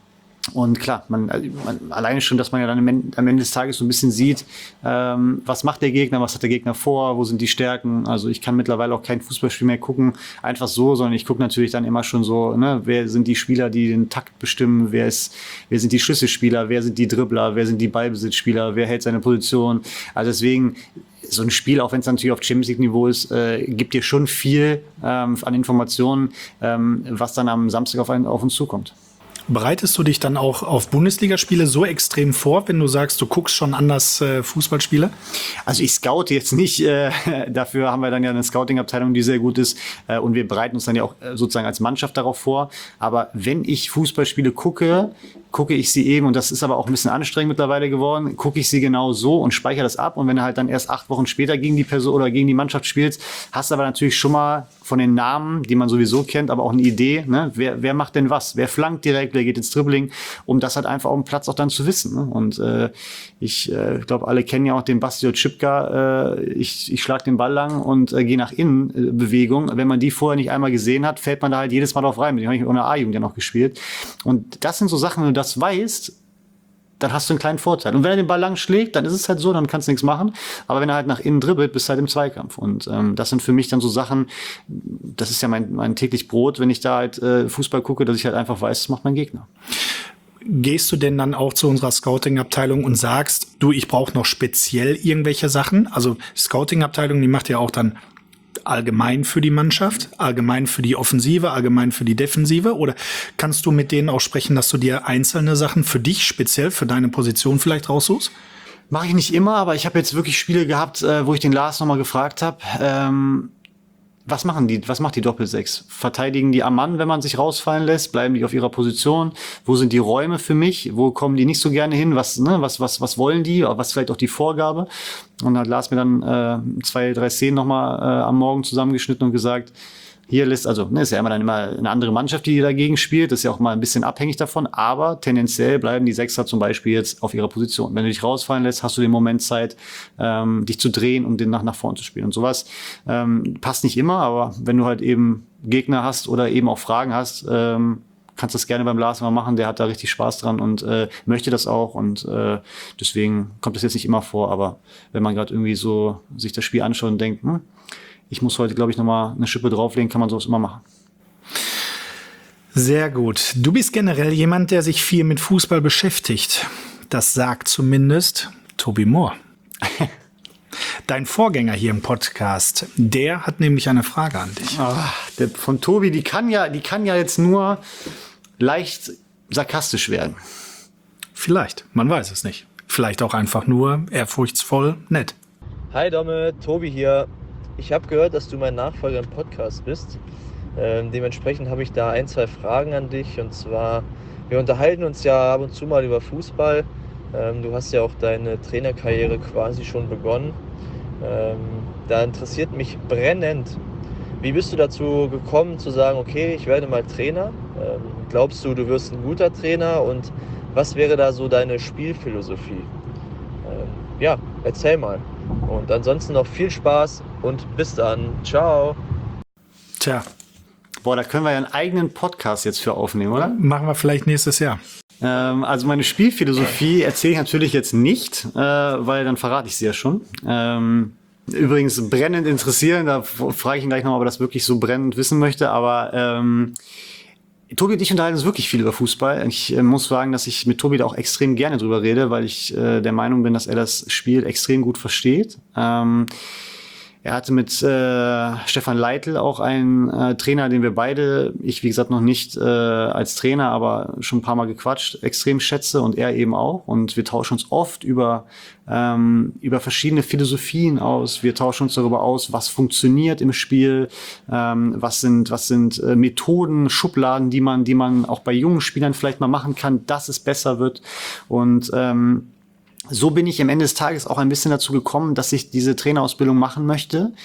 Und klar, man, man alleine schon, dass man ja dann am Ende, am Ende des Tages so ein bisschen sieht, ähm, was macht der Gegner, was hat der Gegner vor, wo sind die Stärken. Also ich kann mittlerweile auch kein Fußballspiel mehr gucken, einfach so, sondern ich gucke natürlich dann immer schon so, ne, wer sind die Spieler, die den Takt bestimmen, wer ist, wer sind die Schlüsselspieler, wer sind die Dribbler, wer sind die Ballbesitzspieler, wer hält seine Position. Also deswegen, so ein Spiel, auch wenn es natürlich auf Champions League Niveau ist, äh, gibt dir schon viel ähm, an Informationen, ähm, was dann am Samstag auf, einen, auf uns zukommt. Bereitest du dich dann auch auf Bundesligaspiele so extrem vor, wenn du sagst, du guckst schon anders äh, Fußballspiele? Also ich scoute jetzt nicht, äh, dafür haben wir dann ja eine Scouting-Abteilung, die sehr gut ist, äh, und wir bereiten uns dann ja auch äh, sozusagen als Mannschaft darauf vor. Aber wenn ich Fußballspiele gucke, gucke ich sie eben, und das ist aber auch ein bisschen anstrengend mittlerweile geworden, gucke ich sie genau so und speichere das ab. Und wenn du halt dann erst acht Wochen später gegen die Person oder gegen die Mannschaft spielst, hast du aber natürlich schon mal von den Namen, die man sowieso kennt, aber auch eine Idee, ne? wer, wer macht denn was, wer flankt direkt, wer geht ins Dribbling, um das halt einfach auf dem Platz auch dann zu wissen. Ne? Und äh, ich äh, glaube, alle kennen ja auch den Basti Oczipka, äh, ich, ich schlag den Ball lang und äh, gehe nach innen, äh, Bewegung. Wenn man die vorher nicht einmal gesehen hat, fällt man da halt jedes Mal drauf rein. Mit dem habe ich mit einer A-Jugend ja noch gespielt. Und das sind so Sachen, wenn du das weißt, dann hast du einen kleinen Vorteil. Und wenn er den Ball lang schlägt, dann ist es halt so, dann kannst du nichts machen. Aber wenn er halt nach innen dribbelt, bist du halt im Zweikampf. Und ähm, das sind für mich dann so Sachen, das ist ja mein, mein täglich Brot, wenn ich da halt äh, Fußball gucke, dass ich halt einfach weiß, das macht mein Gegner. Gehst du denn dann auch zu unserer Scouting-Abteilung und sagst, du, ich brauche noch speziell irgendwelche Sachen? Also Scouting-Abteilung, die macht ja auch dann allgemein für die Mannschaft, allgemein für die Offensive, allgemein für die Defensive? Oder kannst du mit denen auch sprechen, dass du dir einzelne Sachen für dich, speziell für deine Position vielleicht raussuchst? Mache ich nicht immer, aber ich habe jetzt wirklich Spiele gehabt, äh, wo ich den Lars nochmal gefragt habe, ähm, was machen die, was macht die Doppelsechs? Verteidigen die am Mann, wenn man sich rausfallen lässt? Bleiben die auf ihrer Position? Wo sind die Räume für mich? Wo kommen die nicht so gerne hin? Was, ne, was, was, was wollen die? Was vielleicht auch die Vorgabe? Und hat Lars mir dann äh, zwei, drei Szenen nochmal äh, am Morgen zusammengeschnitten und gesagt, hier lässt, also ne, ist ja immer dann immer eine andere Mannschaft, die dagegen spielt, das ist ja auch mal ein bisschen abhängig davon, aber tendenziell bleiben die Sechser zum Beispiel jetzt auf ihrer Position. Wenn du dich rausfallen lässt, hast du den Moment Zeit, ähm, dich zu drehen und den nach, nach vorn zu spielen. Und sowas ähm, passt nicht immer, aber wenn du halt eben Gegner hast oder eben auch Fragen hast, ähm, kannst du das gerne beim Lars mal machen, der hat da richtig Spaß dran und äh, möchte das auch und äh, deswegen kommt das jetzt nicht immer vor, aber wenn man gerade irgendwie so sich das Spiel anschaut und denkt, hm, ich muss heute, glaube ich, nochmal eine Schippe drauflegen, kann man sowas immer machen. Sehr gut. Du bist generell jemand, der sich viel mit Fußball beschäftigt. Das sagt zumindest Tobi Mohr. Dein Vorgänger hier im Podcast, der hat nämlich eine Frage an dich. Ach, der von Tobi, die kann ja, die kann ja jetzt nur leicht sarkastisch werden. Vielleicht, man weiß es nicht. Vielleicht auch einfach nur ehrfurchtsvoll nett. Hi Domme, Tobi hier. Ich habe gehört, dass du mein Nachfolger im Podcast bist. Ähm, dementsprechend habe ich da ein, zwei Fragen an dich. Und zwar, wir unterhalten uns ja ab und zu mal über Fußball. Ähm, du hast ja auch deine Trainerkarriere quasi schon begonnen. Ähm, da interessiert mich brennend, wie bist du dazu gekommen zu sagen, okay, ich werde mal Trainer? Ähm, glaubst du, du wirst ein guter Trainer? Und was wäre da so deine Spielphilosophie? Ähm, ja, erzähl mal. Und ansonsten noch viel Spaß und bis dann. Ciao. Tja. Boah, da können wir ja einen eigenen Podcast jetzt für aufnehmen, oder? Machen wir vielleicht nächstes Jahr. Ähm, also meine Spielphilosophie erzähle ich natürlich jetzt nicht, äh, weil dann verrate ich sie ja schon. Ähm, übrigens brennend interessieren, da frage ich ihn gleich nochmal, ob er das wirklich so brennend wissen möchte, aber ähm, Tobi und ich unterhalten uns wirklich viel über Fußball. Ich äh, muss sagen, dass ich mit Tobi da auch extrem gerne drüber rede, weil ich äh, der Meinung bin, dass er das Spiel extrem gut versteht. Ähm, er hatte mit äh, Stefan Leitl auch einen äh, Trainer, den wir beide, ich wie gesagt noch nicht äh, als Trainer, aber schon ein paar Mal gequatscht, extrem schätze und er eben auch. Und wir tauschen uns oft über ähm, über verschiedene Philosophien aus. Wir tauschen uns darüber aus, was funktioniert im Spiel, ähm, was sind was sind äh, Methoden, Schubladen, die man die man auch bei jungen Spielern vielleicht mal machen kann, dass es besser wird. Und ähm, so bin ich am Ende des Tages auch ein bisschen dazu gekommen, dass ich diese Trainerausbildung machen möchte,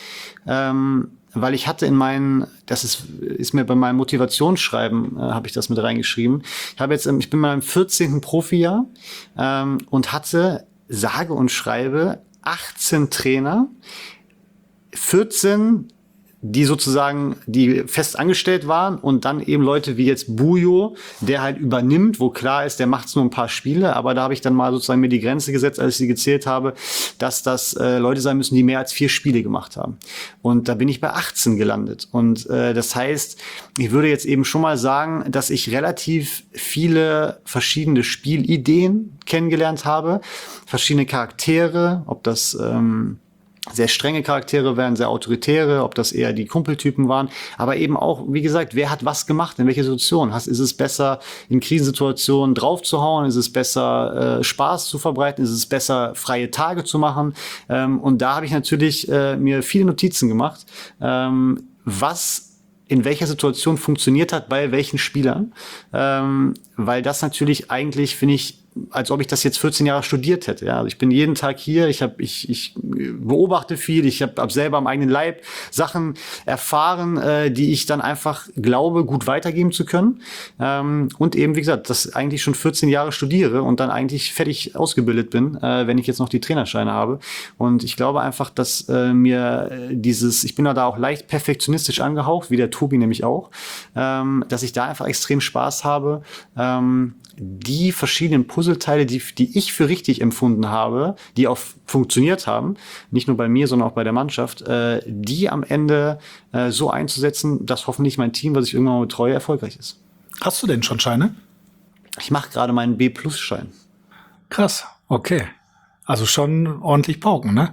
ähm, weil ich hatte in meinen, das ist, ist mir bei meinem Motivationsschreiben, äh, habe ich das mit reingeschrieben. Ich habe jetzt, ich bin in meinem vierzehnten Profijahr ähm, und hatte sage und schreibe achtzehn Trainer, vierzehn die sozusagen, die fest angestellt waren und dann eben Leute wie jetzt Bujo, der halt übernimmt, wo klar ist, der macht nur ein paar Spiele, aber da habe ich dann mal sozusagen mir die Grenze gesetzt, als ich sie gezählt habe, dass das äh, Leute sein müssen, die mehr als vier Spiele gemacht haben. Und da bin ich bei achtzehn gelandet. Und äh, das heißt, ich würde jetzt eben schon mal sagen, dass ich relativ viele verschiedene Spielideen kennengelernt habe, verschiedene Charaktere, ob das ähm, sehr strenge Charaktere wären, sehr autoritäre, ob das eher die Kumpeltypen waren, aber eben auch, wie gesagt, wer hat was gemacht, in welcher Situation? Ist es besser, in Krisensituationen draufzuhauen? Ist es besser, äh, Spaß zu verbreiten? Ist es besser, freie Tage zu machen? Ähm, und da habe ich natürlich äh, mir viele Notizen gemacht, ähm, was in welcher Situation funktioniert hat, bei welchen Spielern, ähm, weil das natürlich eigentlich, finde ich, als ob ich das jetzt vierzehn Jahre studiert hätte. Ja, also ich bin jeden Tag hier, ich habe, ich, ich beobachte viel, ich habe hab selber am eigenen Leib Sachen erfahren, äh, die ich dann einfach glaube, gut weitergeben zu können. Ähm, und eben, wie gesagt, das eigentlich schon vierzehn Jahre studiere und dann eigentlich fertig ausgebildet bin, äh, wenn ich jetzt noch die Trainerscheine habe. Und ich glaube einfach, dass äh, mir dieses, ich bin da auch leicht perfektionistisch angehaucht, wie der Tobi nämlich auch, ähm, dass ich da einfach extrem Spaß habe, ähm, die verschiedenen Puzzleteile, die, die ich für richtig empfunden habe, die auch funktioniert haben, nicht nur bei mir, sondern auch bei der Mannschaft, äh, die am Ende äh, so einzusetzen, dass hoffentlich mein Team, was ich irgendwann mal betreue, erfolgreich ist. Hast du denn schon Scheine? Ich mache gerade meinen B-Plus-Schein. Krass, okay. Also schon ordentlich pauken, ne?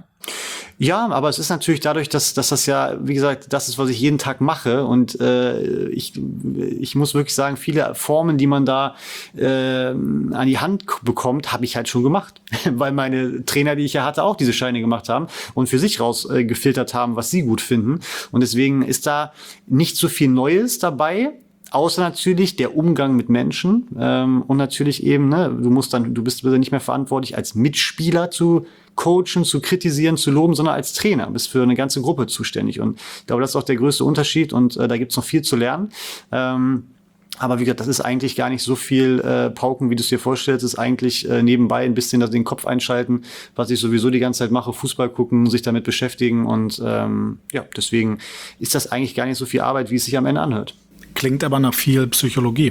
Ja, aber es ist natürlich dadurch, dass, dass das ja, wie gesagt, das ist, was ich jeden Tag mache. Und äh, ich, ich muss wirklich sagen, viele Formen, die man da äh, an die Hand bekommt, habe ich halt schon gemacht. Weil meine Trainer, die ich ja hatte, auch diese Scheine gemacht haben und für sich rausgefiltert äh, haben, was sie gut finden. Und deswegen ist da nicht so viel Neues dabei. Außer natürlich der Umgang mit Menschen ähm, und natürlich eben, ne, du musst dann, du bist nicht mehr verantwortlich als Mitspieler zu coachen, zu kritisieren, zu loben, sondern als Trainer, bist für eine ganze Gruppe zuständig. Und ich glaube, das ist auch der größte Unterschied und äh, da gibt's noch viel zu lernen. Ähm, aber wie gesagt, das ist eigentlich gar nicht so viel äh, Pauken, wie du es dir vorstellst. Es ist eigentlich äh, nebenbei ein bisschen den Kopf einschalten, was ich sowieso die ganze Zeit mache, Fußball gucken, sich damit beschäftigen. Und ähm, ja, deswegen ist das eigentlich gar nicht so viel Arbeit, wie es sich am Ende anhört. Klingt aber nach viel Psychologie.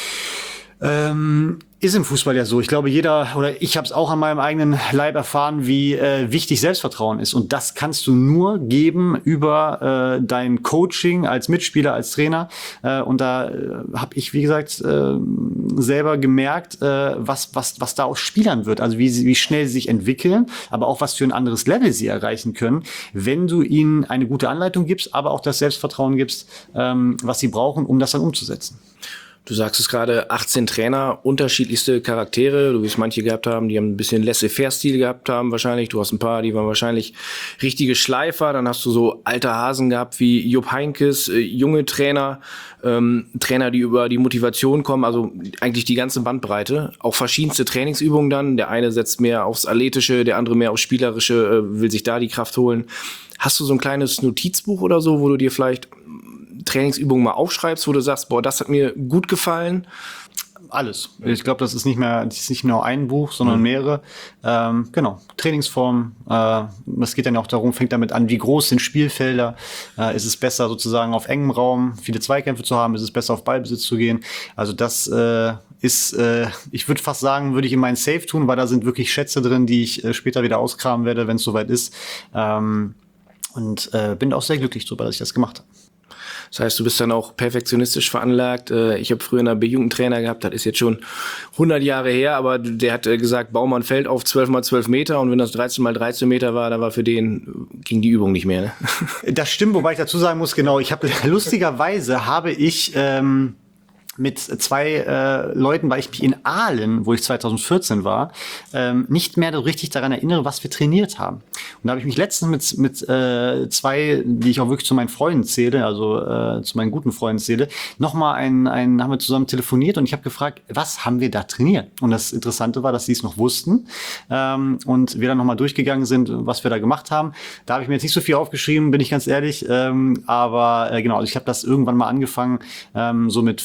Ähm, ist im Fußball ja so. Ich glaube, jeder, oder ich habe es auch an meinem eigenen Leib erfahren, wie äh, wichtig Selbstvertrauen ist. Und das kannst du nur geben über äh, dein Coaching als Mitspieler, als Trainer. Äh, und da äh, habe ich, wie gesagt, äh, selber gemerkt, äh, was, was, was da aus Spielern wird. Also wie, sie, wie schnell sie sich entwickeln, aber auch was für ein anderes Level sie erreichen können, wenn du ihnen eine gute Anleitung gibst, aber auch das Selbstvertrauen gibst, ähm, was sie brauchen, um das dann umzusetzen. Du sagst es gerade, achtzehn Trainer, unterschiedlichste Charaktere. Du wirst manche gehabt haben, die haben ein bisschen Laissez-faire-Stil gehabt haben wahrscheinlich. Du hast ein paar, die waren wahrscheinlich richtige Schleifer. Dann hast du so alte Hasen gehabt wie Jupp Heynckes, äh, junge Trainer, ähm, Trainer, die über die Motivation kommen. Also eigentlich die ganze Bandbreite. Auch verschiedenste Trainingsübungen dann. Der eine setzt mehr aufs Athletische, der andere mehr aufs Spielerische, äh, will sich da die Kraft holen. Hast du so ein kleines Notizbuch oder so, wo du dir vielleicht Trainingsübungen mal aufschreibst, wo du sagst, boah, das hat mir gut gefallen? Alles. Ich glaube, das ist nicht mehr, das ist nicht nur ein Buch, sondern mhm. mehrere. Ähm, genau. Trainingsformen. Äh, das geht dann auch darum, fängt damit an, wie groß sind Spielfelder? Äh, ist es besser, sozusagen auf engem Raum viele Zweikämpfe zu haben? Ist es besser, auf Ballbesitz zu gehen? Also das äh, ist, äh, ich würde fast sagen, würde ich in meinen Safe tun, weil da sind wirklich Schätze drin, die ich äh, später wieder auskramen werde, wenn es soweit ist. Ähm, und äh, bin auch sehr glücklich darüber, dass ich das gemacht habe. Das heißt, du bist dann auch perfektionistisch veranlagt. Ich habe früher einen B-Jugendtrainer gehabt, das ist jetzt schon hundert Jahre her, aber der hat gesagt, bau mal ein Feld auf zwölf mal zwölf Meter und wenn das dreizehn mal dreizehn Meter war, dann war für den, ging die Übung nicht mehr. Ne? Das stimmt, wobei ich dazu sagen muss, genau, ich habe lustigerweise habe ich ähm, mit zwei äh, Leuten, weil ich mich in Aalen, wo ich zwanzig vierzehn war, ähm, nicht mehr so richtig daran erinnere, was wir trainiert haben. Und da habe ich mich letztens mit mit äh, zwei, die ich auch wirklich zu meinen Freunden zähle, also äh, zu meinen guten Freunden zähle, nochmal ein, ein, haben wir zusammen telefoniert und ich habe gefragt, was haben wir da trainiert? Und das Interessante war, dass sie es noch wussten ähm, und wir dann nochmal durchgegangen sind, was wir da gemacht haben. Da habe ich mir jetzt nicht so viel aufgeschrieben, bin ich ganz ehrlich, ähm, aber äh, genau, also ich habe das irgendwann mal angefangen, ähm, so mit fünfundzwanzig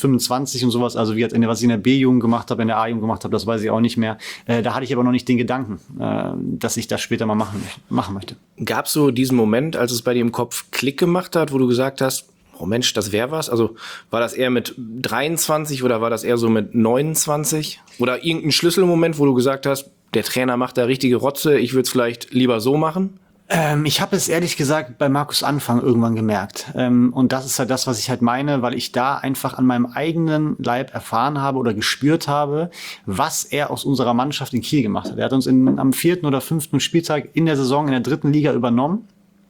zwanzig und sowas, also wie jetzt, was ich in der B-Jugend gemacht habe, in der A-Jugend gemacht habe, das weiß ich auch nicht mehr. Äh, da hatte ich aber noch nicht den Gedanken, äh, dass ich das später mal machen, machen möchte. Gab es so diesen Moment, als es bei dir im Kopf Klick gemacht hat, wo du gesagt hast, oh Mensch, das wäre was? Also war das eher mit dreiundzwanzig oder war das eher so mit neunundzwanzig? Oder irgendein Schlüsselmoment, wo du gesagt hast, der Trainer macht da richtige Rotze, ich würde es vielleicht lieber so machen? Ähm, ich habe es ehrlich gesagt bei Markus Anfang irgendwann gemerkt. Ähm, und das ist halt das, was ich halt meine, weil ich da einfach an meinem eigenen Leib erfahren habe oder gespürt habe, was er aus unserer Mannschaft in Kiel gemacht hat. Er hat uns in, am vierten oder fünften Spieltag in der Saison in der dritten Liga übernommen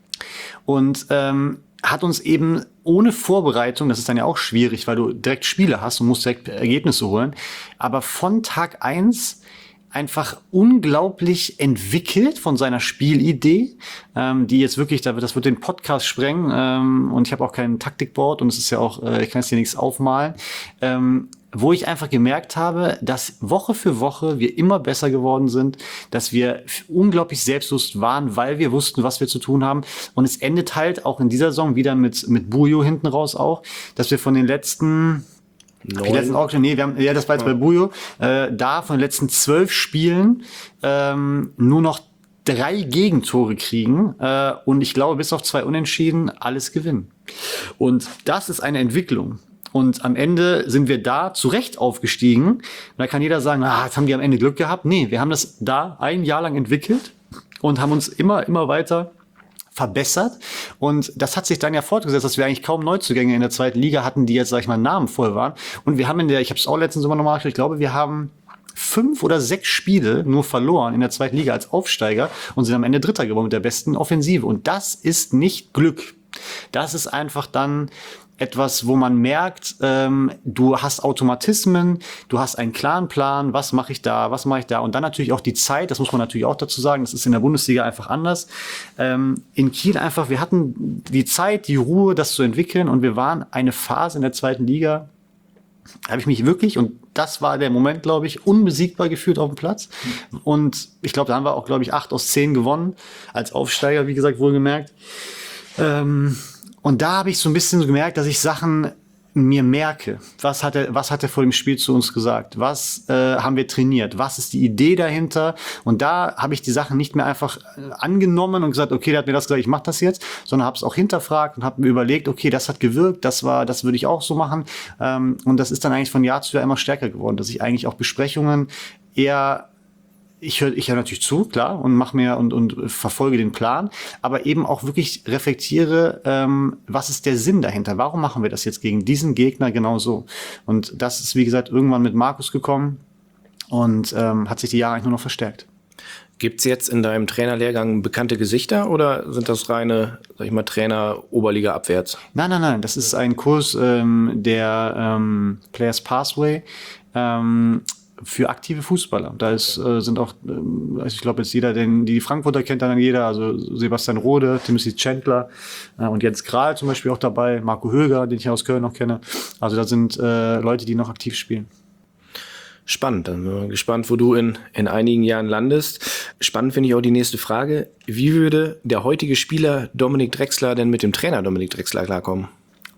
und ähm, hat uns eben ohne Vorbereitung, das ist dann ja auch schwierig, weil du direkt Spiele hast und musst direkt Ergebnisse holen, aber von Tag eins einfach unglaublich entwickelt von seiner Spielidee, ähm, die jetzt wirklich, das wird den Podcast sprengen, ähm, und ich habe auch kein Taktikboard und es ist ja auch, äh, ich kann jetzt hier nichts aufmalen, ähm, wo ich einfach gemerkt habe, dass Woche für Woche wir immer besser geworden sind, dass wir unglaublich selbstbewusst waren, weil wir wussten, was wir zu tun haben. Und es endet halt auch in dieser Saison wieder mit, mit Bujo hinten raus auch, dass wir von den letzten Die letzten Auction, nee, wir haben, ja, das war jetzt ja. bei Bujo, äh, da von den letzten zwölf Spielen ähm, nur noch drei Gegentore kriegen äh, und ich glaube, bis auf zwei Unentschieden alles gewinnen. Und das ist eine Entwicklung. Und am Ende sind wir da zu Recht aufgestiegen. Da kann jeder sagen, ah, jetzt haben die am Ende Glück gehabt. Nee, wir haben das da ein Jahr lang entwickelt und haben uns immer, immer weiter verbessert. Und das hat sich dann ja fortgesetzt, dass wir eigentlich kaum Neuzugänge in der zweiten Liga hatten, die jetzt, sag ich mal, Namen voll waren. Und wir haben in der, ich habe es auch letztens immer nochmal nachgedacht, ich glaube, wir haben fünf oder sechs Spiele nur verloren in der zweiten Liga als Aufsteiger und sind am Ende Dritter geworden mit der besten Offensive. Und das ist nicht Glück. Das ist einfach dann etwas, wo man merkt, ähm, du hast Automatismen, du hast einen klaren Plan, was mache ich da, was mache ich da und dann natürlich auch die Zeit, das muss man natürlich auch dazu sagen, das ist in der Bundesliga einfach anders. Ähm, in Kiel einfach, wir hatten die Zeit, die Ruhe, das zu entwickeln und wir waren eine Phase in der zweiten Liga, habe ich mich wirklich, und das war der Moment, glaube ich, unbesiegbar gefühlt auf dem Platz. Und ich glaube, da haben wir auch, glaube ich, acht aus zehn gewonnen, als Aufsteiger, wie gesagt, wohlgemerkt. Ähm, Und da habe ich so ein bisschen so gemerkt, dass ich Sachen mir merke. Was hat er, was hat er vor dem Spiel zu uns gesagt? Was äh, haben wir trainiert? Was ist die Idee dahinter? Und da habe ich die Sachen nicht mehr einfach äh, angenommen und gesagt, okay, der hat mir das gesagt, ich mache das jetzt, sondern habe es auch hinterfragt und habe mir überlegt, okay, das hat gewirkt, das war, das würde ich auch so machen. Ähm, und das ist dann eigentlich von Jahr zu Jahr immer stärker geworden, dass ich eigentlich auch Besprechungen eher Ich höre ich hör natürlich zu, klar, und mache mir und, und verfolge den Plan, aber eben auch wirklich reflektiere, ähm, was ist der Sinn dahinter? Warum machen wir das jetzt gegen diesen Gegner genau so? Und das ist, wie gesagt, irgendwann mit Markus gekommen und ähm, hat sich die Jahre eigentlich nur noch verstärkt. Gibt's jetzt in deinem Trainerlehrgang bekannte Gesichter oder sind das reine, sag ich mal, Trainer Oberliga abwärts? Nein, nein, nein, das ist ein Kurs ähm, der ähm, Players Pathway, ähm, für aktive Fußballer. Da ist, äh, sind auch, äh, ich glaube jetzt jeder, den die Frankfurter kennt dann jeder, also Sebastian Rode, Timothy Chandler äh, und Jens Kral zum Beispiel auch dabei, Marco Höger, den ich aus Köln noch kenne. Also da sind äh, Leute, die noch aktiv spielen. Spannend, dann bin ich gespannt, wo du in, in einigen Jahren landest. Spannend finde ich auch die nächste Frage. Wie würde der heutige Spieler Dominik Drexler denn mit dem Trainer Dominik Drexler klarkommen?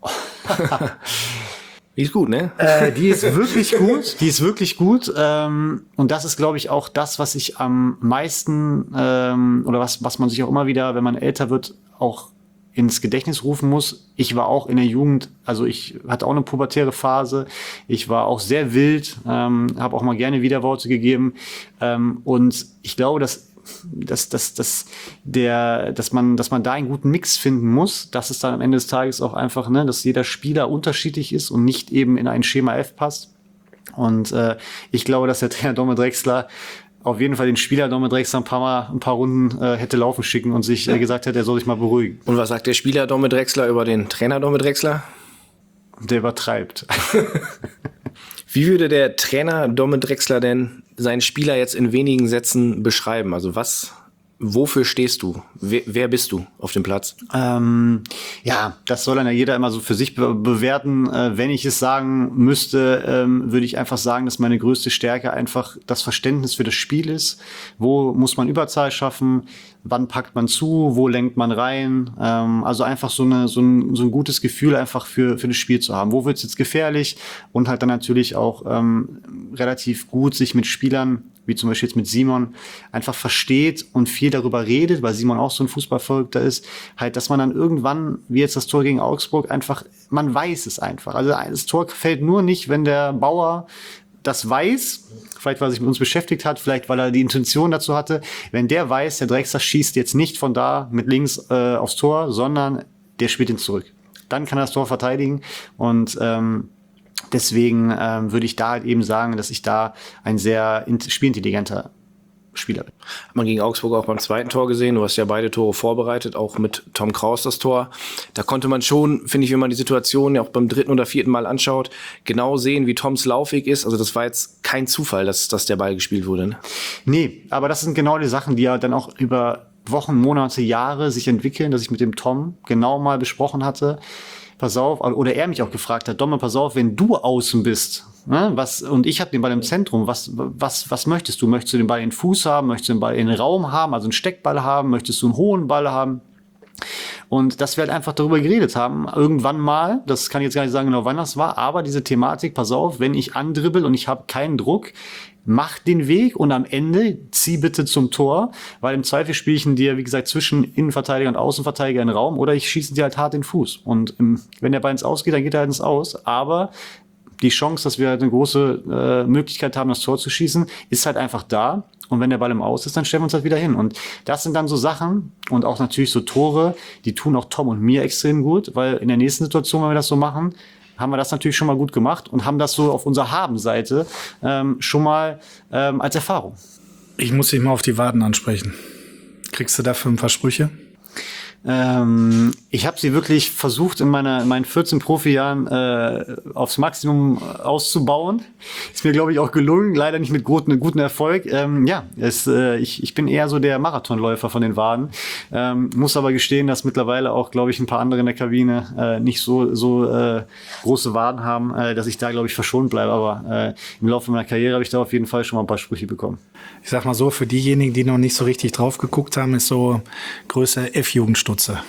Die ist gut, ne? Äh, die ist wirklich gut. Die ist wirklich gut. Ähm, und das ist, glaube ich, auch das, was ich am meisten ähm, oder was, was man sich auch immer wieder, wenn man älter wird, auch ins Gedächtnis rufen muss. Ich war auch in der Jugend, also ich hatte auch eine pubertäre Phase. Ich war auch sehr wild, ähm, habe auch mal gerne Widerworte gegeben. Ähm, und ich glaube, dass dass, dass, dass, der, dass, man, dass man da einen guten Mix finden muss, dass es dann am Ende des Tages auch einfach, ne, dass jeder Spieler unterschiedlich ist und nicht eben in ein Schema F passt. Und äh, ich glaube, dass der Trainer Domme Drexler auf jeden Fall den Spieler Domme Drexler ein paar Mal, ein paar Runden äh, hätte laufen schicken und sich äh, gesagt hätte, er soll sich mal beruhigen. Und was sagt der Spieler Domme Drexler über den Trainer Domme Drexler? Der übertreibt. Wie würde der Trainer Domme Drexler denn seinen Spieler jetzt in wenigen Sätzen beschreiben? Also was, wofür stehst du? Wer, wer bist du auf dem Platz? Ähm, ja, das soll dann ja jeder immer so für sich be- bewerten. Äh, wenn ich es sagen müsste, ähm, würde ich einfach sagen, dass meine größte Stärke einfach das Verständnis für das Spiel ist. Wo muss man Überzahl schaffen? wann packt man zu, wo lenkt man rein. Ähm, also einfach so, eine, so, ein, so ein gutes Gefühl einfach für, für das Spiel zu haben. Wo wird's jetzt gefährlich? Und halt dann natürlich auch ähm, relativ gut sich mit Spielern, wie zum Beispiel jetzt mit Simon, einfach versteht und viel darüber redet, weil Simon auch so ein Fußballverrückter ist, halt, dass man dann irgendwann, wie jetzt das Tor gegen Augsburg, einfach, man weiß es einfach. Also das Tor fällt nur nicht, wenn der Bauer das weiß, vielleicht weil er sich mit uns beschäftigt hat, vielleicht weil er die Intention dazu hatte, wenn der weiß, der Drexler schießt jetzt nicht von da mit links äh, aufs Tor, sondern der spielt ihn zurück. Dann kann er das Tor verteidigen und ähm, deswegen ähm, würde ich da halt eben sagen, dass ich da ein sehr spielintelligenter Spieler bin. Hat man gegen Augsburg auch beim zweiten Tor gesehen. Du hast ja beide Tore vorbereitet, auch mit Tom Kraus das Tor. Da konnte man schon, finde ich, wenn man die Situation ja auch beim dritten oder vierten Mal anschaut, genau sehen, wie Toms Laufweg ist. Also das war jetzt kein Zufall, dass, dass der Ball gespielt wurde. Ne? Nee, aber das sind genau die Sachen, die ja dann auch über Wochen, Monate, Jahre sich entwickeln, dass ich mit dem Tom genau mal besprochen hatte. Pass auf, oder er mich auch gefragt hat, Domme, pass auf, wenn du außen bist, ne, was, und ich habe den Ball im Zentrum, was, was, was möchtest du? Möchtest du den Ball in den Fuß haben? Möchtest du den Ball in den Raum haben, also einen Steckball haben? Möchtest du einen hohen Ball haben? Und dass wir halt einfach darüber geredet haben, irgendwann mal, das kann ich jetzt gar nicht sagen genau, wann das war, aber diese Thematik, pass auf, wenn ich andribbel und ich habe keinen Druck, mach den Weg und am Ende zieh bitte zum Tor, weil im Zweifel spiele ich ihn dir, wie gesagt, zwischen Innenverteidiger und Außenverteidiger in den Raum oder ich schieße dir halt hart in den Fuß. Und im, wenn der Ball ins Aus geht, dann geht er halt ins Aus, aber die Chance, dass wir halt eine große äh, Möglichkeit haben, das Tor zu schießen, ist halt einfach da. Und wenn der Ball im Aus ist, dann stellen wir uns halt wieder hin. Und das sind dann so Sachen und auch natürlich so Tore, die tun auch Tom und mir extrem gut, weil in der nächsten Situation, wenn wir das so machen, haben wir das natürlich schon mal gut gemacht und haben das so auf unserer Haben-Seite ähm, schon mal ähm, als Erfahrung. Ich muss dich mal auf die Waden ansprechen. Kriegst du dafür ein paar Sprüche? Ähm, ich habe sie wirklich versucht, in, meiner, in meinen vierzehn Profijahren äh, aufs Maximum auszubauen. Ist mir, glaube ich, auch gelungen, leider nicht mit guten, guten Erfolg. Ähm, ja, es, äh, ich, ich bin eher so der Marathonläufer von den Waden. Ähm, muss aber gestehen, dass mittlerweile auch, glaube ich, ein paar andere in der Kabine äh, nicht so, so äh, große Waden haben, äh, dass ich da, glaube ich, verschont bleibe. Aber äh, im Laufe meiner Karriere habe ich da auf jeden Fall schon mal ein paar Sprüche bekommen. Ich sag mal so, für diejenigen, die noch nicht so richtig drauf geguckt haben, ist so Größe F-Jugendstutze.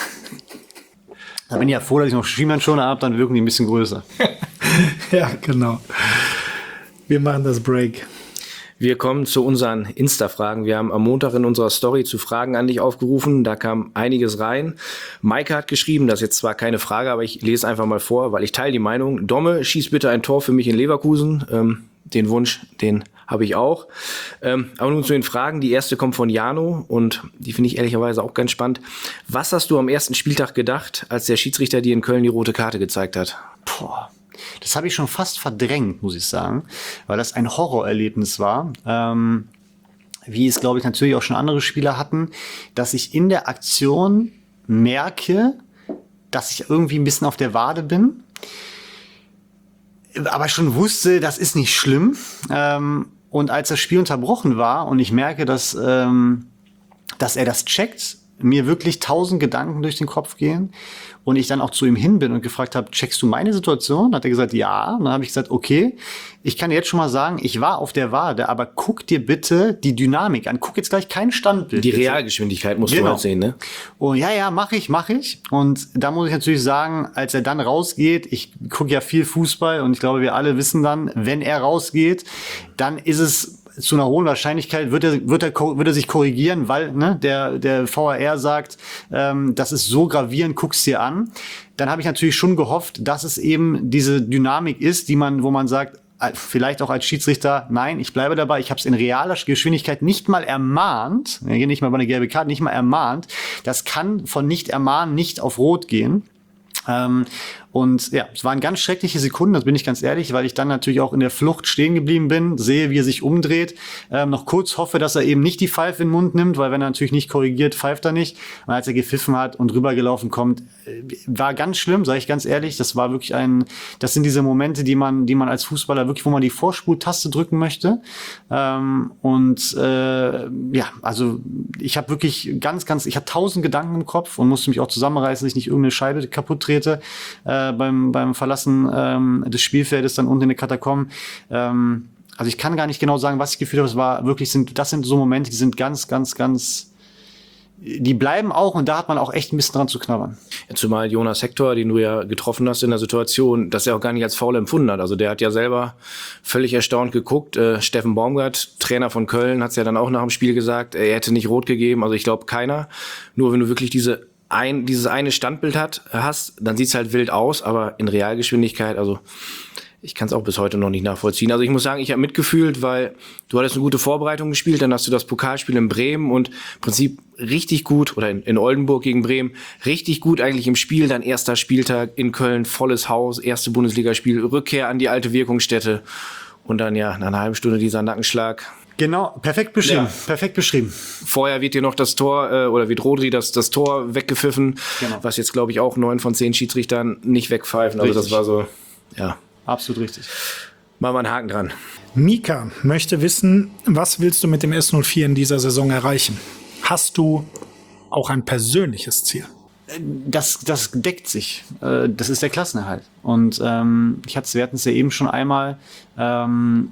Da bin ich ja froh, dass ich noch Schienbeinschoner habe, dann wirken die ein bisschen größer. Ja, genau. Wir machen das Break. Wir kommen zu unseren Insta-Fragen. Wir haben am Montag in unserer Story zu Fragen an dich aufgerufen. Da kam einiges rein. Maike hat geschrieben, das ist jetzt zwar keine Frage, aber ich lese einfach mal vor, weil ich teile die Meinung. Domme, schieß bitte ein Tor für mich in Leverkusen. Ähm, den Wunsch, den habe ich auch. Ähm, aber nun zu den Fragen. Die erste kommt von Jano und die finde ich ehrlicherweise auch ganz spannend. Was hast du am ersten Spieltag gedacht, als der Schiedsrichter dir in Köln die rote Karte gezeigt hat? Boah. Das habe ich schon fast verdrängt, muss ich sagen, weil das ein Horrorerlebnis war. Ähm, wie es, glaube ich, natürlich auch schon andere Spieler hatten, dass ich in der Aktion merke, dass ich irgendwie ein bisschen auf der Wade bin, aber schon wusste, das ist nicht schlimm. Ähm, und als das Spiel unterbrochen war und ich merke, dass, ähm, dass er das checkt, mir wirklich tausend Gedanken durch den Kopf gehen und ich dann auch zu ihm hin bin und gefragt habe, checkst du meine Situation? Hat er gesagt, ja. Und dann habe ich gesagt, okay, ich kann dir jetzt schon mal sagen, ich war auf der Wade, aber guck dir bitte die Dynamik an. Guck jetzt gleich kein Standbild. Die bitte. Realgeschwindigkeit musst Genau. du halt sehen, ne? Und ja, ja, mache ich, mache ich. Und da muss ich natürlich sagen, als er dann rausgeht, ich gucke ja viel Fußball und ich glaube, wir alle wissen dann, wenn er rausgeht, dann ist es zu einer hohen Wahrscheinlichkeit wird er, wird er, wird er sich korrigieren, weil ne, der, der V A R sagt, ähm, das ist so gravierend, guck's dir an. Dann habe ich natürlich schon gehofft, dass es eben diese Dynamik ist, die man, wo man sagt, vielleicht auch als Schiedsrichter, nein, ich bleibe dabei, ich habe es in realer Geschwindigkeit nicht mal ermahnt, nicht mal bei einer gelben Karte, nicht mal ermahnt. Das kann von nicht ermahnen nicht auf Rot gehen. Ähm, und ja, es waren ganz schreckliche Sekunden, das bin ich ganz ehrlich, weil ich dann natürlich auch in der Flucht stehen geblieben bin, sehe, wie er sich umdreht, ähm, noch kurz hoffe, dass er eben nicht die Pfeife in den Mund nimmt, weil wenn er natürlich nicht korrigiert, pfeift er nicht. Und als er gepfiffen hat und rübergelaufen kommt, äh, war ganz schlimm, sage ich ganz ehrlich, das war wirklich ein, das sind diese Momente, die man, die man als Fußballer wirklich, wo man die Vorspultaste drücken möchte. Ähm, und äh, ja, also ich habe wirklich ganz, ganz, ich habe tausend Gedanken im Kopf und musste mich auch zusammenreißen, dass ich nicht irgendeine Scheibe kaputt trete äh, beim, beim Verlassen ähm, des Spielfeldes dann unten in den Katakomben. Ähm, also ich kann gar nicht genau sagen, was ich gefühlt habe. Es war wirklich, sind, das sind so Momente, die sind ganz, ganz, ganz die bleiben auch und da hat man auch echt ein bisschen dran zu knabbern. Ja, zumal Jonas Hector, den du ja getroffen hast in der Situation, dass er auch gar nicht als faul empfunden hat. Also der hat ja selber völlig erstaunt geguckt. Äh, Steffen Baumgart, Trainer von Köln, hat es ja dann auch nach dem Spiel gesagt, er hätte nicht rot gegeben. Also ich glaube keiner. Nur wenn du wirklich diese ein, dieses eine Standbild hat, hast, dann sieht's halt wild aus, aber in Realgeschwindigkeit, also ich kann es auch bis heute noch nicht nachvollziehen. Also ich muss sagen, ich habe mitgefühlt, weil du hattest eine gute Vorbereitung gespielt, dann hast du das Pokalspiel in Bremen und im Prinzip richtig gut, oder in, in Oldenburg gegen Bremen, richtig gut eigentlich im Spiel, dann erster Spieltag in Köln, volles Haus, erste Bundesligaspiel, Rückkehr an die alte Wirkungsstätte und dann ja nach einer halben Stunde dieser Nackenschlag. Genau, perfekt beschrieben, Ja. perfekt beschrieben. Vorher wird dir noch das Tor, äh, oder wird Rodri das, das Tor weggepfiffen, Genau. was jetzt, glaube ich, auch neun von zehn Schiedsrichtern nicht wegpfeifen. Also Richtig. das war so, ja, Absolut richtig. mal mal einen Haken dran. Mika möchte wissen, was willst du mit dem S null vier in dieser Saison erreichen? Hast du auch ein persönliches Ziel? Das, das deckt sich. Äh, Das ist der Klassenerhalt. Und ähm, ich hatte, wir hatten es ja eben schon einmal, ähm,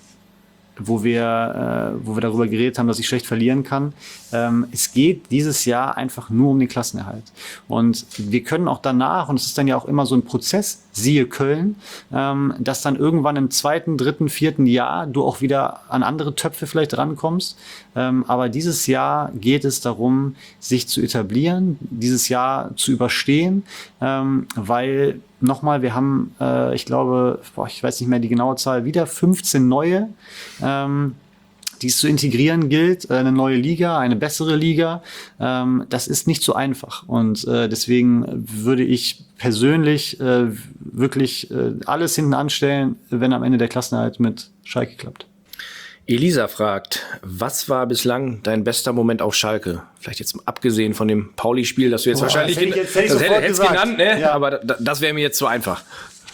wo wir, äh, wo wir darüber geredet haben, dass ich schlecht verlieren kann. Ähm, es geht dieses Jahr einfach nur um den Klassenerhalt. Und wir können auch danach, und es ist dann ja auch immer so ein Prozess, siehe Köln, ähm, dass dann irgendwann im zweiten, dritten, vierten Jahr du auch wieder an andere Töpfe vielleicht rankommst. Ähm, aber dieses Jahr geht es darum, sich zu etablieren, dieses Jahr zu überstehen, ähm, weil nochmal, wir haben, äh, ich glaube, boah, ich weiß nicht mehr die genaue Zahl, wieder fünfzehn neue, ähm, die es zu integrieren gilt, äh, eine neue Liga, eine bessere Liga. Ähm, das ist nicht so einfach. Und äh, deswegen würde ich persönlich äh, wirklich äh, alles hinten anstellen, wenn am Ende der Klassenerhalt mit Schalke klappt. Elisa fragt, was war bislang dein bester Moment auf Schalke? Vielleicht jetzt abgesehen von dem Pauli-Spiel, das du jetzt Boah, wahrscheinlich das hätte ich gen- jetzt- hätte ich das sofort hättest gesagt. genannt, ne? Ja. Aber da, das wäre mir jetzt zu einfach.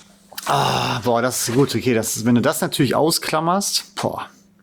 Ah, boah, das ist gut. Okay, das ist, wenn du das natürlich ausklammerst, boah,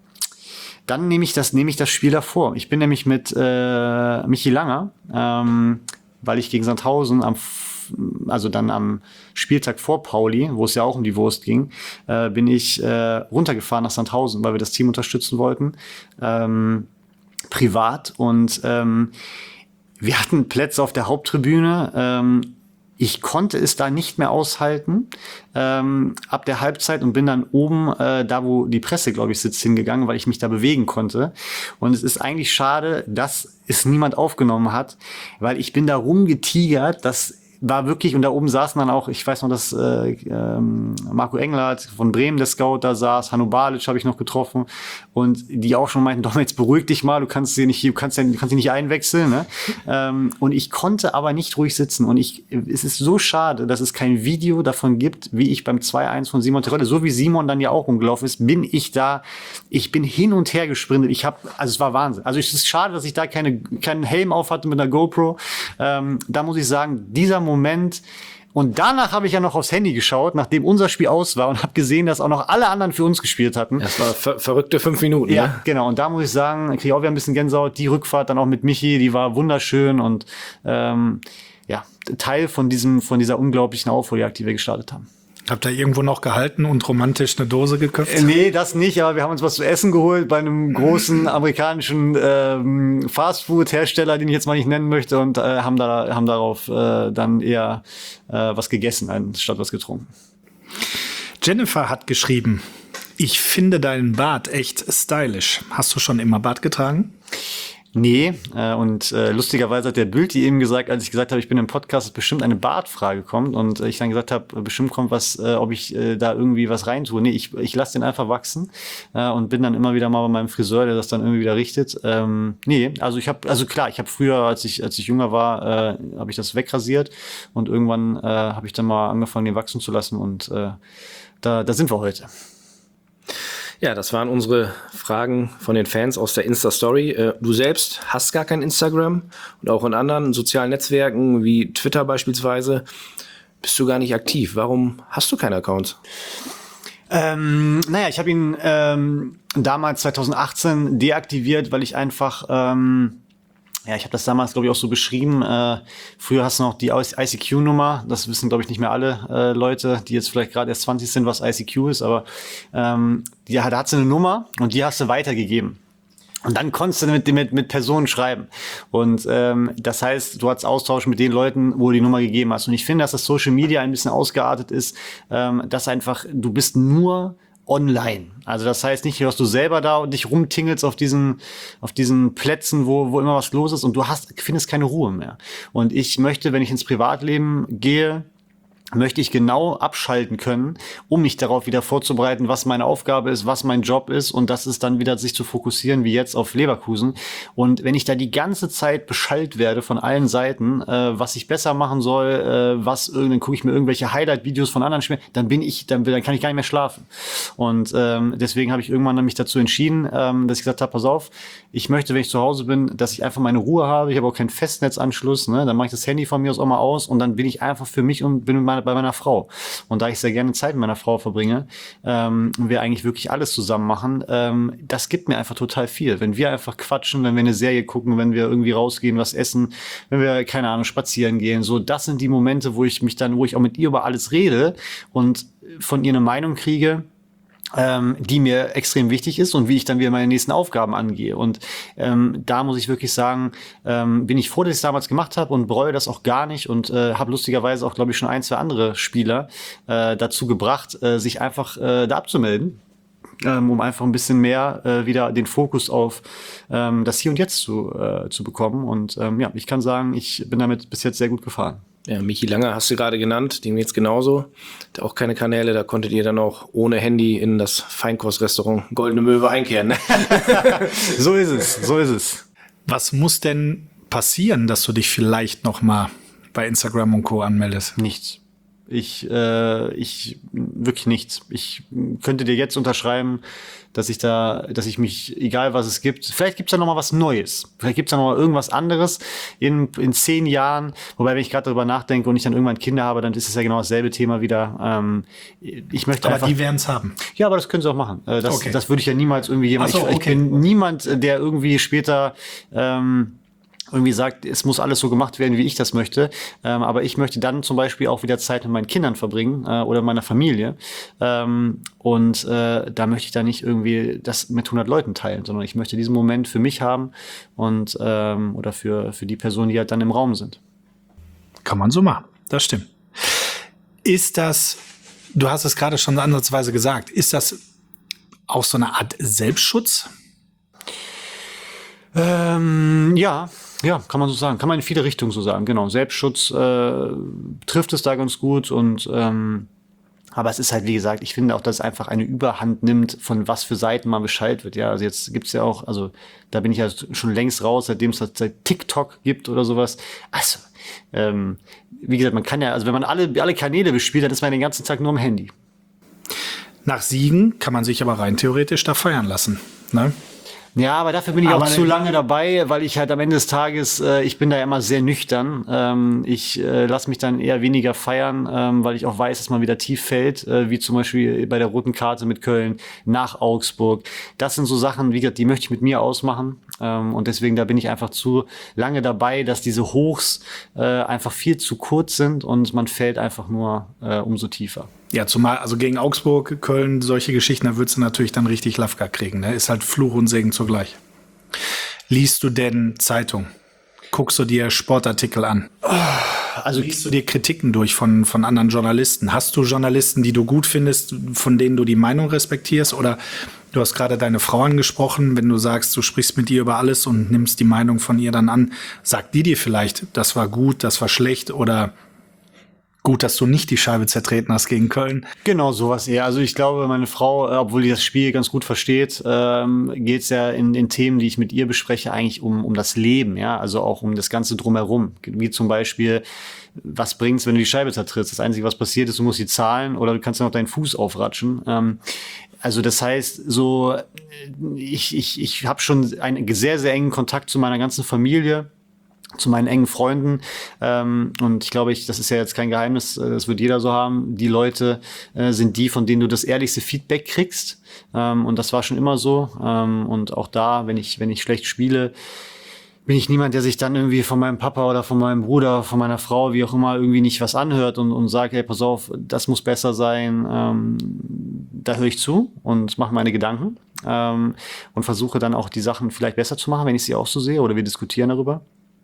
dann nehme ich das, nehme ich das Spiel davor. Ich bin nämlich mit äh, Michi Langer, ähm, weil ich gegen Sandhausen am, F- also dann am Spieltag vor Pauli, wo es ja auch um die Wurst ging, äh, bin ich äh, runtergefahren nach Sandhausen, weil wir das Team unterstützen wollten, ähm, privat. Und ähm, wir hatten Plätze auf der Haupttribüne. Ähm, Ich konnte es da nicht mehr aushalten ähm, ab der Halbzeit und bin dann oben, äh, da wo die Presse, glaube ich, sitzt, hingegangen, weil ich mich da bewegen konnte. Und es ist eigentlich schade, dass es niemand aufgenommen hat, weil ich bin da rumgetigert, das war wirklich, und da oben saßen dann auch, ich weiß noch, dass äh, ähm, Marco Englert von Bremen, der Scout, da saß, Hanno Balic habe ich noch getroffen und die auch schon meinten, doch, jetzt beruhig dich mal, du kannst sie nicht, du kannst, du kannst sie nicht einwechseln, ne? ähm, und ich konnte aber nicht ruhig sitzen und ich, es ist so schade, dass es kein Video davon gibt, wie ich beim zwei eins von Simon Terodde, so wie Simon dann ja auch rumgelaufen ist, bin ich da, ich bin hin und her gesprintet, ich habe, also es war Wahnsinn, also es ist schade, dass ich da keine, keinen Helm auf hatte mit einer GoPro, ähm, da muss ich sagen, dieser Moment. Und danach habe ich ja noch aufs Handy geschaut, nachdem unser Spiel aus war und habe gesehen, dass auch noch alle anderen für uns gespielt hatten. Das war ver verrückte fünf Minuten. Ja, Ne? genau. Und da muss ich sagen, kriege ich auch wieder ein bisschen Gänsehaut. Die Rückfahrt dann auch mit Michi, die war wunderschön und ähm, ja, Teil von diesem, von dieser unglaublichen Aufholjagd, die wir gestartet haben. Habt ihr irgendwo noch gehalten und romantisch eine Dose geköpft? Äh, Nee, das nicht, aber wir haben uns was zu essen geholt bei einem großen amerikanischen ähm, Fastfood-Hersteller, den ich jetzt mal nicht nennen möchte, und äh, haben da haben darauf äh, dann eher äh, was gegessen, anstatt was getrunken. Jennifer hat geschrieben, ich finde deinen Bart echt stylisch. Hast du schon immer Bart getragen? Nee, äh, und äh, lustigerweise hat der Bild eben gesagt, als ich gesagt habe, ich bin im Podcast, dass bestimmt eine Bartfrage kommt und äh, ich dann gesagt habe, bestimmt kommt was, äh, ob ich äh, da irgendwie was reintue. Nee, ich, ich lasse den einfach wachsen äh, und bin dann immer wieder mal bei meinem Friseur, der das dann irgendwie wieder richtet. Ähm, nee, also ich habe, also klar, ich habe früher, als ich als ich jünger war, äh, habe ich das wegrasiert und irgendwann äh, habe ich dann mal angefangen, den wachsen zu lassen und äh, da, da sind wir heute. Ja, das waren unsere Fragen von den Fans aus der Insta-Story. Äh, du selbst hast gar kein Instagram und auch in anderen sozialen Netzwerken wie Twitter beispielsweise bist du gar nicht aktiv. Warum hast du keine Accounts? Ähm, naja, ich habe ihn ähm, damals zwanzig achtzehn deaktiviert, weil ich einfach, ähm, ja, ich habe das damals, glaube ich, auch so beschrieben. Äh, früher hast du noch die I C Q-Nummer. Das wissen, glaube ich, nicht mehr alle äh, Leute, die jetzt vielleicht gerade erst zwanzig sind, was I C Q ist. Aber ähm, ja, da hat sie eine Nummer und die hast du weitergegeben. Und dann konntest du mit, mit, mit Personen schreiben. Und ähm, das heißt, du hattest Austausch mit den Leuten, wo du die Nummer gegeben hast. Und ich finde, dass das Social Media ein bisschen ausgeartet ist, ähm, dass einfach, du bist nur online. Also das heißt nicht, dass du selber da und dich rumtingelst auf diesen, auf diesen Plätzen, wo, wo immer was los ist und du hast, findest keine Ruhe mehr. Und ich möchte, wenn ich ins Privatleben gehe, möchte ich genau abschalten können, um mich darauf wieder vorzubereiten, was meine Aufgabe ist, was mein Job ist und das ist dann wieder sich zu fokussieren, wie jetzt auf Leverkusen. Und wenn ich da die ganze Zeit beschallt werde von allen Seiten, äh, was ich besser machen soll, äh, was dann gucke ich mir irgendwelche Highlight-Videos von anderen Spielen, dann bin ich, dann, dann kann ich gar nicht mehr schlafen. Und ähm, deswegen habe ich irgendwann mich dazu entschieden, ähm, dass ich gesagt habe, pass auf, ich möchte, wenn ich zu Hause bin, dass ich einfach meine Ruhe habe. Ich habe auch keinen Festnetzanschluss, ne? Dann mache ich das Handy von mir aus auch mal aus und dann bin ich einfach für mich und bin mit meiner bei meiner Frau. Und da ich sehr gerne Zeit mit meiner Frau verbringe, ähm, und wir eigentlich wirklich alles zusammen machen, ähm, das gibt mir einfach total viel. Wenn wir einfach quatschen, wenn wir eine Serie gucken, wenn wir irgendwie rausgehen, was essen, wenn wir, keine Ahnung, spazieren gehen, so, das sind die Momente, wo ich mich dann, wo ich auch mit ihr über alles rede und von ihr eine Meinung kriege, Ähm, die mir extrem wichtig ist und wie ich dann wieder meine nächsten Aufgaben angehe. Und ähm, da muss ich wirklich sagen, ähm, bin ich froh, dass ich es damals gemacht habe und bereue das auch gar nicht und äh, habe lustigerweise auch, glaube ich, schon ein, zwei andere Spieler äh, dazu gebracht, äh, sich einfach äh, da abzumelden, ähm, um einfach ein bisschen mehr äh, wieder den Fokus auf ähm, das Hier und Jetzt zu, äh, zu bekommen. Und ähm, ja, ich kann sagen, ich bin damit bis jetzt sehr gut gefahren. Ja, Michi Langer hast du gerade genannt, dem geht's genauso. Hat auch keine Kanäle, da konntet ihr dann auch ohne Handy in das Feinkostrestaurant Goldene Möwe einkehren. Ne? So ist es, so ist es. Was muss denn passieren, dass du dich vielleicht noch mal bei Instagram und Co. anmeldest? Nichts. Ich, äh, ich, wirklich nichts. Ich könnte dir jetzt unterschreiben, dass ich da, dass ich mich, egal was es gibt, vielleicht gibt's da noch mal was Neues. Vielleicht gibt's da noch mal irgendwas anderes in, in zehn Jahren. Wobei, wenn ich gerade darüber nachdenke und ich dann irgendwann Kinder habe, dann ist es ja genau dasselbe Thema wieder. Ähm, ich möchte Aber einfach, die werden's haben. ja, aber das können sie auch machen. Äh, das, Okay. das würde ich ja niemals irgendwie jemand, Ach so, ich, ich okay. bin niemand, der irgendwie später, ähm, irgendwie sagt, es muss alles so gemacht werden, wie ich das möchte. Ähm, aber ich möchte dann zum Beispiel auch wieder Zeit mit meinen Kindern verbringen äh, oder meiner Familie. Ähm, und äh, da möchte ich dann nicht irgendwie das mit hundert Leuten teilen, sondern ich möchte diesen Moment für mich haben und ähm, oder für, für die Personen, die halt dann im Raum sind. Kann man so machen. Das stimmt. Ist das, du hast es gerade schon ansatzweise gesagt, ist das auch so eine Art Selbstschutz? Ähm, ja, ja, kann man so sagen. Kann man in viele Richtungen so sagen. Genau, Selbstschutz äh, trifft es da ganz gut und ähm, aber es ist halt, wie gesagt, ich finde auch, dass es einfach eine Überhand nimmt, von was für Seiten man Bescheid wird. Ja, also jetzt gibt's ja auch, also da bin ich ja schon längst raus, seitdem es seit TikTok gibt oder sowas. Also, ähm, wie gesagt, man kann ja, also wenn man alle, alle Kanäle bespielt, dann ist man den ganzen Tag nur am Handy. Nach Siegen kann man sich aber rein theoretisch da feiern lassen, ne? Ja, aber dafür bin ich Aber auch zu lange dabei, weil ich halt am Ende des Tages, äh, ich bin da ja immer sehr nüchtern. Ähm, ich äh, lasse mich dann eher weniger feiern, ähm, weil ich auch weiß, dass man wieder tief fällt, äh, wie zum Beispiel bei der roten Karte mit Köln nach Augsburg. Das sind so Sachen, wie gesagt, die möchte ich mit mir ausmachen. Ähm, und deswegen, da bin ich einfach zu lange dabei, dass diese Hochs äh, einfach viel zu kurz sind und man fällt einfach nur äh, umso tiefer. Ja, zumal, also gegen Augsburg, Köln, solche Geschichten, da würdest du natürlich dann richtig Lafka kriegen, ne? Ist halt Fluch und Segen zugleich. Liest du denn Zeitung? Guckst du dir Sportartikel an? Also liest du dir Kritiken durch von, von anderen Journalisten? Hast du Journalisten, die du gut findest, von denen du die Meinung respektierst? Oder du hast gerade deine Frau angesprochen, wenn du sagst, du sprichst mit ihr über alles und nimmst die Meinung von ihr dann an, sagt die dir vielleicht, das war gut, das war schlecht oder gut, dass du nicht die Scheibe zertreten hast gegen Köln? Genau, sowas eher. Also ich glaube, meine Frau, äh, obwohl die das Spiel ganz gut versteht, ähm, geht es ja in den Themen, die ich mit ihr bespreche, eigentlich um, um das Leben, ja, also auch um das Ganze drumherum. Wie zum Beispiel, was bringt's, wenn du die Scheibe zertrittst? Das Einzige, was passiert ist, du musst sie zahlen oder du kannst dann noch deinen Fuß aufratschen. Ähm, also das heißt, so ich, ich, ich habe schon einen sehr, sehr engen Kontakt zu meiner ganzen Familie, zu meinen engen Freunden. Ähm, und ich glaube, ich, das ist ja jetzt kein Geheimnis, das wird jeder so haben. Die Leute äh, sind die, von denen du das ehrlichste Feedback kriegst. Ähm, und das war schon immer so. Ähm, und auch da, wenn ich, wenn ich schlecht spiele, bin ich niemand, der sich dann irgendwie von meinem Papa oder von meinem Bruder, von meiner Frau, wie auch immer, irgendwie nicht was anhört und, und sagt, hey, pass auf, das muss besser sein. Ähm, da höre ich zu und mache meine Gedanken ähm, und versuche dann auch die Sachen vielleicht besser zu machen, wenn ich sie auch so sehe oder wir diskutieren darüber.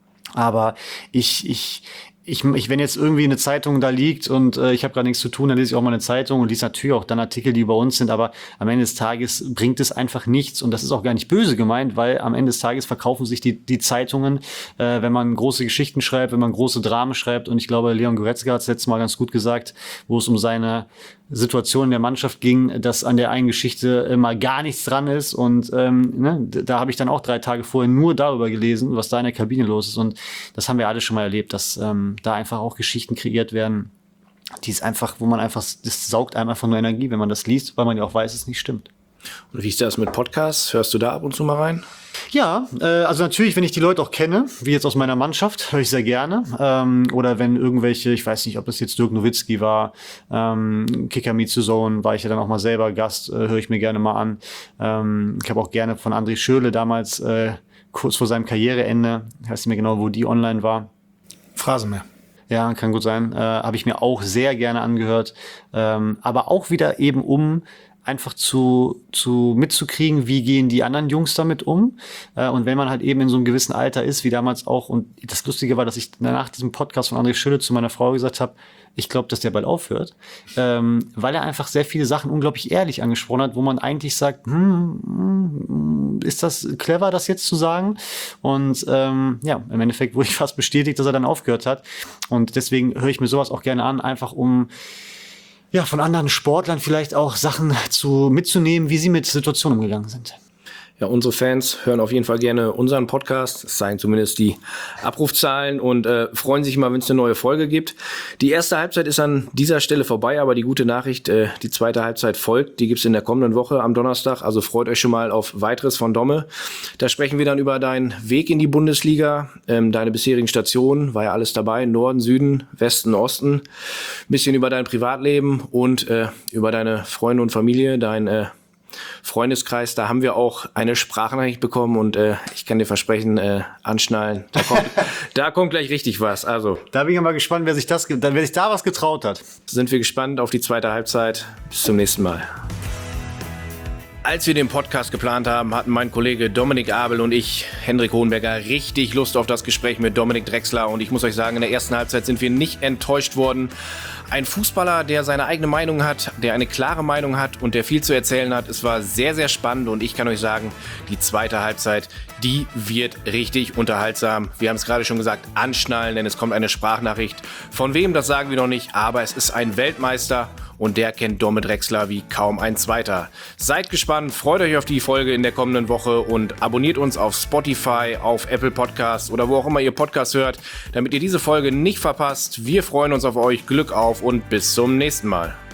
Aber ich, ich, ich, ich, wenn jetzt irgendwie eine Zeitung da liegt und äh, ich habe gerade nichts zu tun, dann lese ich auch mal eine Zeitung und lese natürlich auch dann Artikel, die bei uns sind, aber am Ende des Tages bringt es einfach nichts und das ist auch gar nicht böse gemeint, weil am Ende des Tages verkaufen sich die, die Zeitungen, äh, wenn man große Geschichten schreibt, wenn man große Dramen schreibt und ich glaube, Leon Goretzka hat es letztes Mal ganz gut gesagt, wo es um seine Situation in der Mannschaft ging, dass an der einen Geschichte immer gar nichts dran ist und ähm, ne, da habe ich dann auch drei Tage vorher nur darüber gelesen, was da in der Kabine los ist und das haben wir alle schon mal erlebt, dass ähm, da einfach auch Geschichten kreiert werden, die ist einfach, wo man einfach, das saugt einem einfach nur Energie, wenn man das liest, weil man ja auch weiß, es nicht stimmt. Und wie ist das mit Podcasts? Hörst du da ab und zu mal rein? Ja, äh, also natürlich, wenn ich die Leute auch kenne, wie jetzt aus meiner Mannschaft, höre ich sehr gerne. Ähm, oder wenn irgendwelche, ich weiß nicht, ob das jetzt Dirk Nowitzki war, ähm, Kicker Meets the Zone, war ich ja dann auch mal selber Gast, äh, höre ich mir gerne mal an. Ähm, ich habe auch gerne von André Schürrle damals, äh, kurz vor seinem Karriereende, ich weiß nicht mehr genau, wo die online war. Phrasenmäher. Ja, kann gut sein. Äh, habe ich mir auch sehr gerne angehört. Ähm, aber auch wieder eben um einfach zu, zu mitzukriegen, wie gehen die anderen Jungs damit um. Äh, und wenn man halt eben in so einem gewissen Alter ist, wie damals auch, und das Lustige war, dass ich nach diesem Podcast von André Schürrle zu meiner Frau gesagt habe, ich glaube, dass der bald aufhört, ähm, weil er einfach sehr viele Sachen unglaublich ehrlich angesprochen hat, wo man eigentlich sagt, hm, hm, ist das clever, das jetzt zu sagen? Und ähm, ja, im Endeffekt wurde ich fast bestätigt, dass er dann aufgehört hat. Und deswegen höre ich mir sowas auch gerne an, einfach um ja, von anderen Sportlern vielleicht auch Sachen zu mitzunehmen, wie sie mit Situationen umgegangen sind. Ja, unsere Fans hören auf jeden Fall gerne unseren Podcast. Das zeigen zumindest die Abrufzahlen und äh, freuen sich mal, wenn es eine neue Folge gibt. Die erste Halbzeit ist an dieser Stelle vorbei, aber die gute Nachricht, äh, die zweite Halbzeit folgt. Die gibt's in der kommenden Woche am Donnerstag. Also freut euch schon mal auf weiteres von Domme. Da sprechen wir dann über deinen Weg in die Bundesliga, ähm, deine bisherigen Stationen, war ja alles dabei, Norden, Süden, Westen, Osten. Ein bisschen über dein Privatleben und äh, über deine Freunde und Familie, dein äh, Freundeskreis, da haben wir auch eine Sprachnachricht bekommen und äh, ich kann dir versprechen, äh, anschnallen, da kommt, da kommt gleich richtig was. Also da bin ich mal gespannt, wer sich das, wer sich da was getraut hat. Sind wir gespannt auf die zweite Halbzeit. Bis zum nächsten Mal. Als wir den Podcast geplant haben, hatten mein Kollege Dominik Abel und ich, Hendrik Hohenberger, richtig Lust auf das Gespräch mit Dominik Drexler. Und ich muss euch sagen, in der ersten Halbzeit sind wir nicht enttäuscht worden. Ein Fußballer, der seine eigene Meinung hat, der eine klare Meinung hat und der viel zu erzählen hat. Es war sehr, sehr spannend und ich kann euch sagen, die zweite Halbzeit, die wird richtig unterhaltsam. Wir haben es gerade schon gesagt, anschnallen, denn es kommt eine Sprachnachricht. Von wem, das sagen wir noch nicht, aber es ist ein Weltmeister und der kennt Domme Drexler wie kaum ein zweiter. Seid gespannt, freut euch auf die Folge in der kommenden Woche und abonniert uns auf Spotify, auf Apple Podcasts oder wo auch immer ihr Podcasts hört, damit ihr diese Folge nicht verpasst. Wir freuen uns auf euch, Glück auf und bis zum nächsten Mal.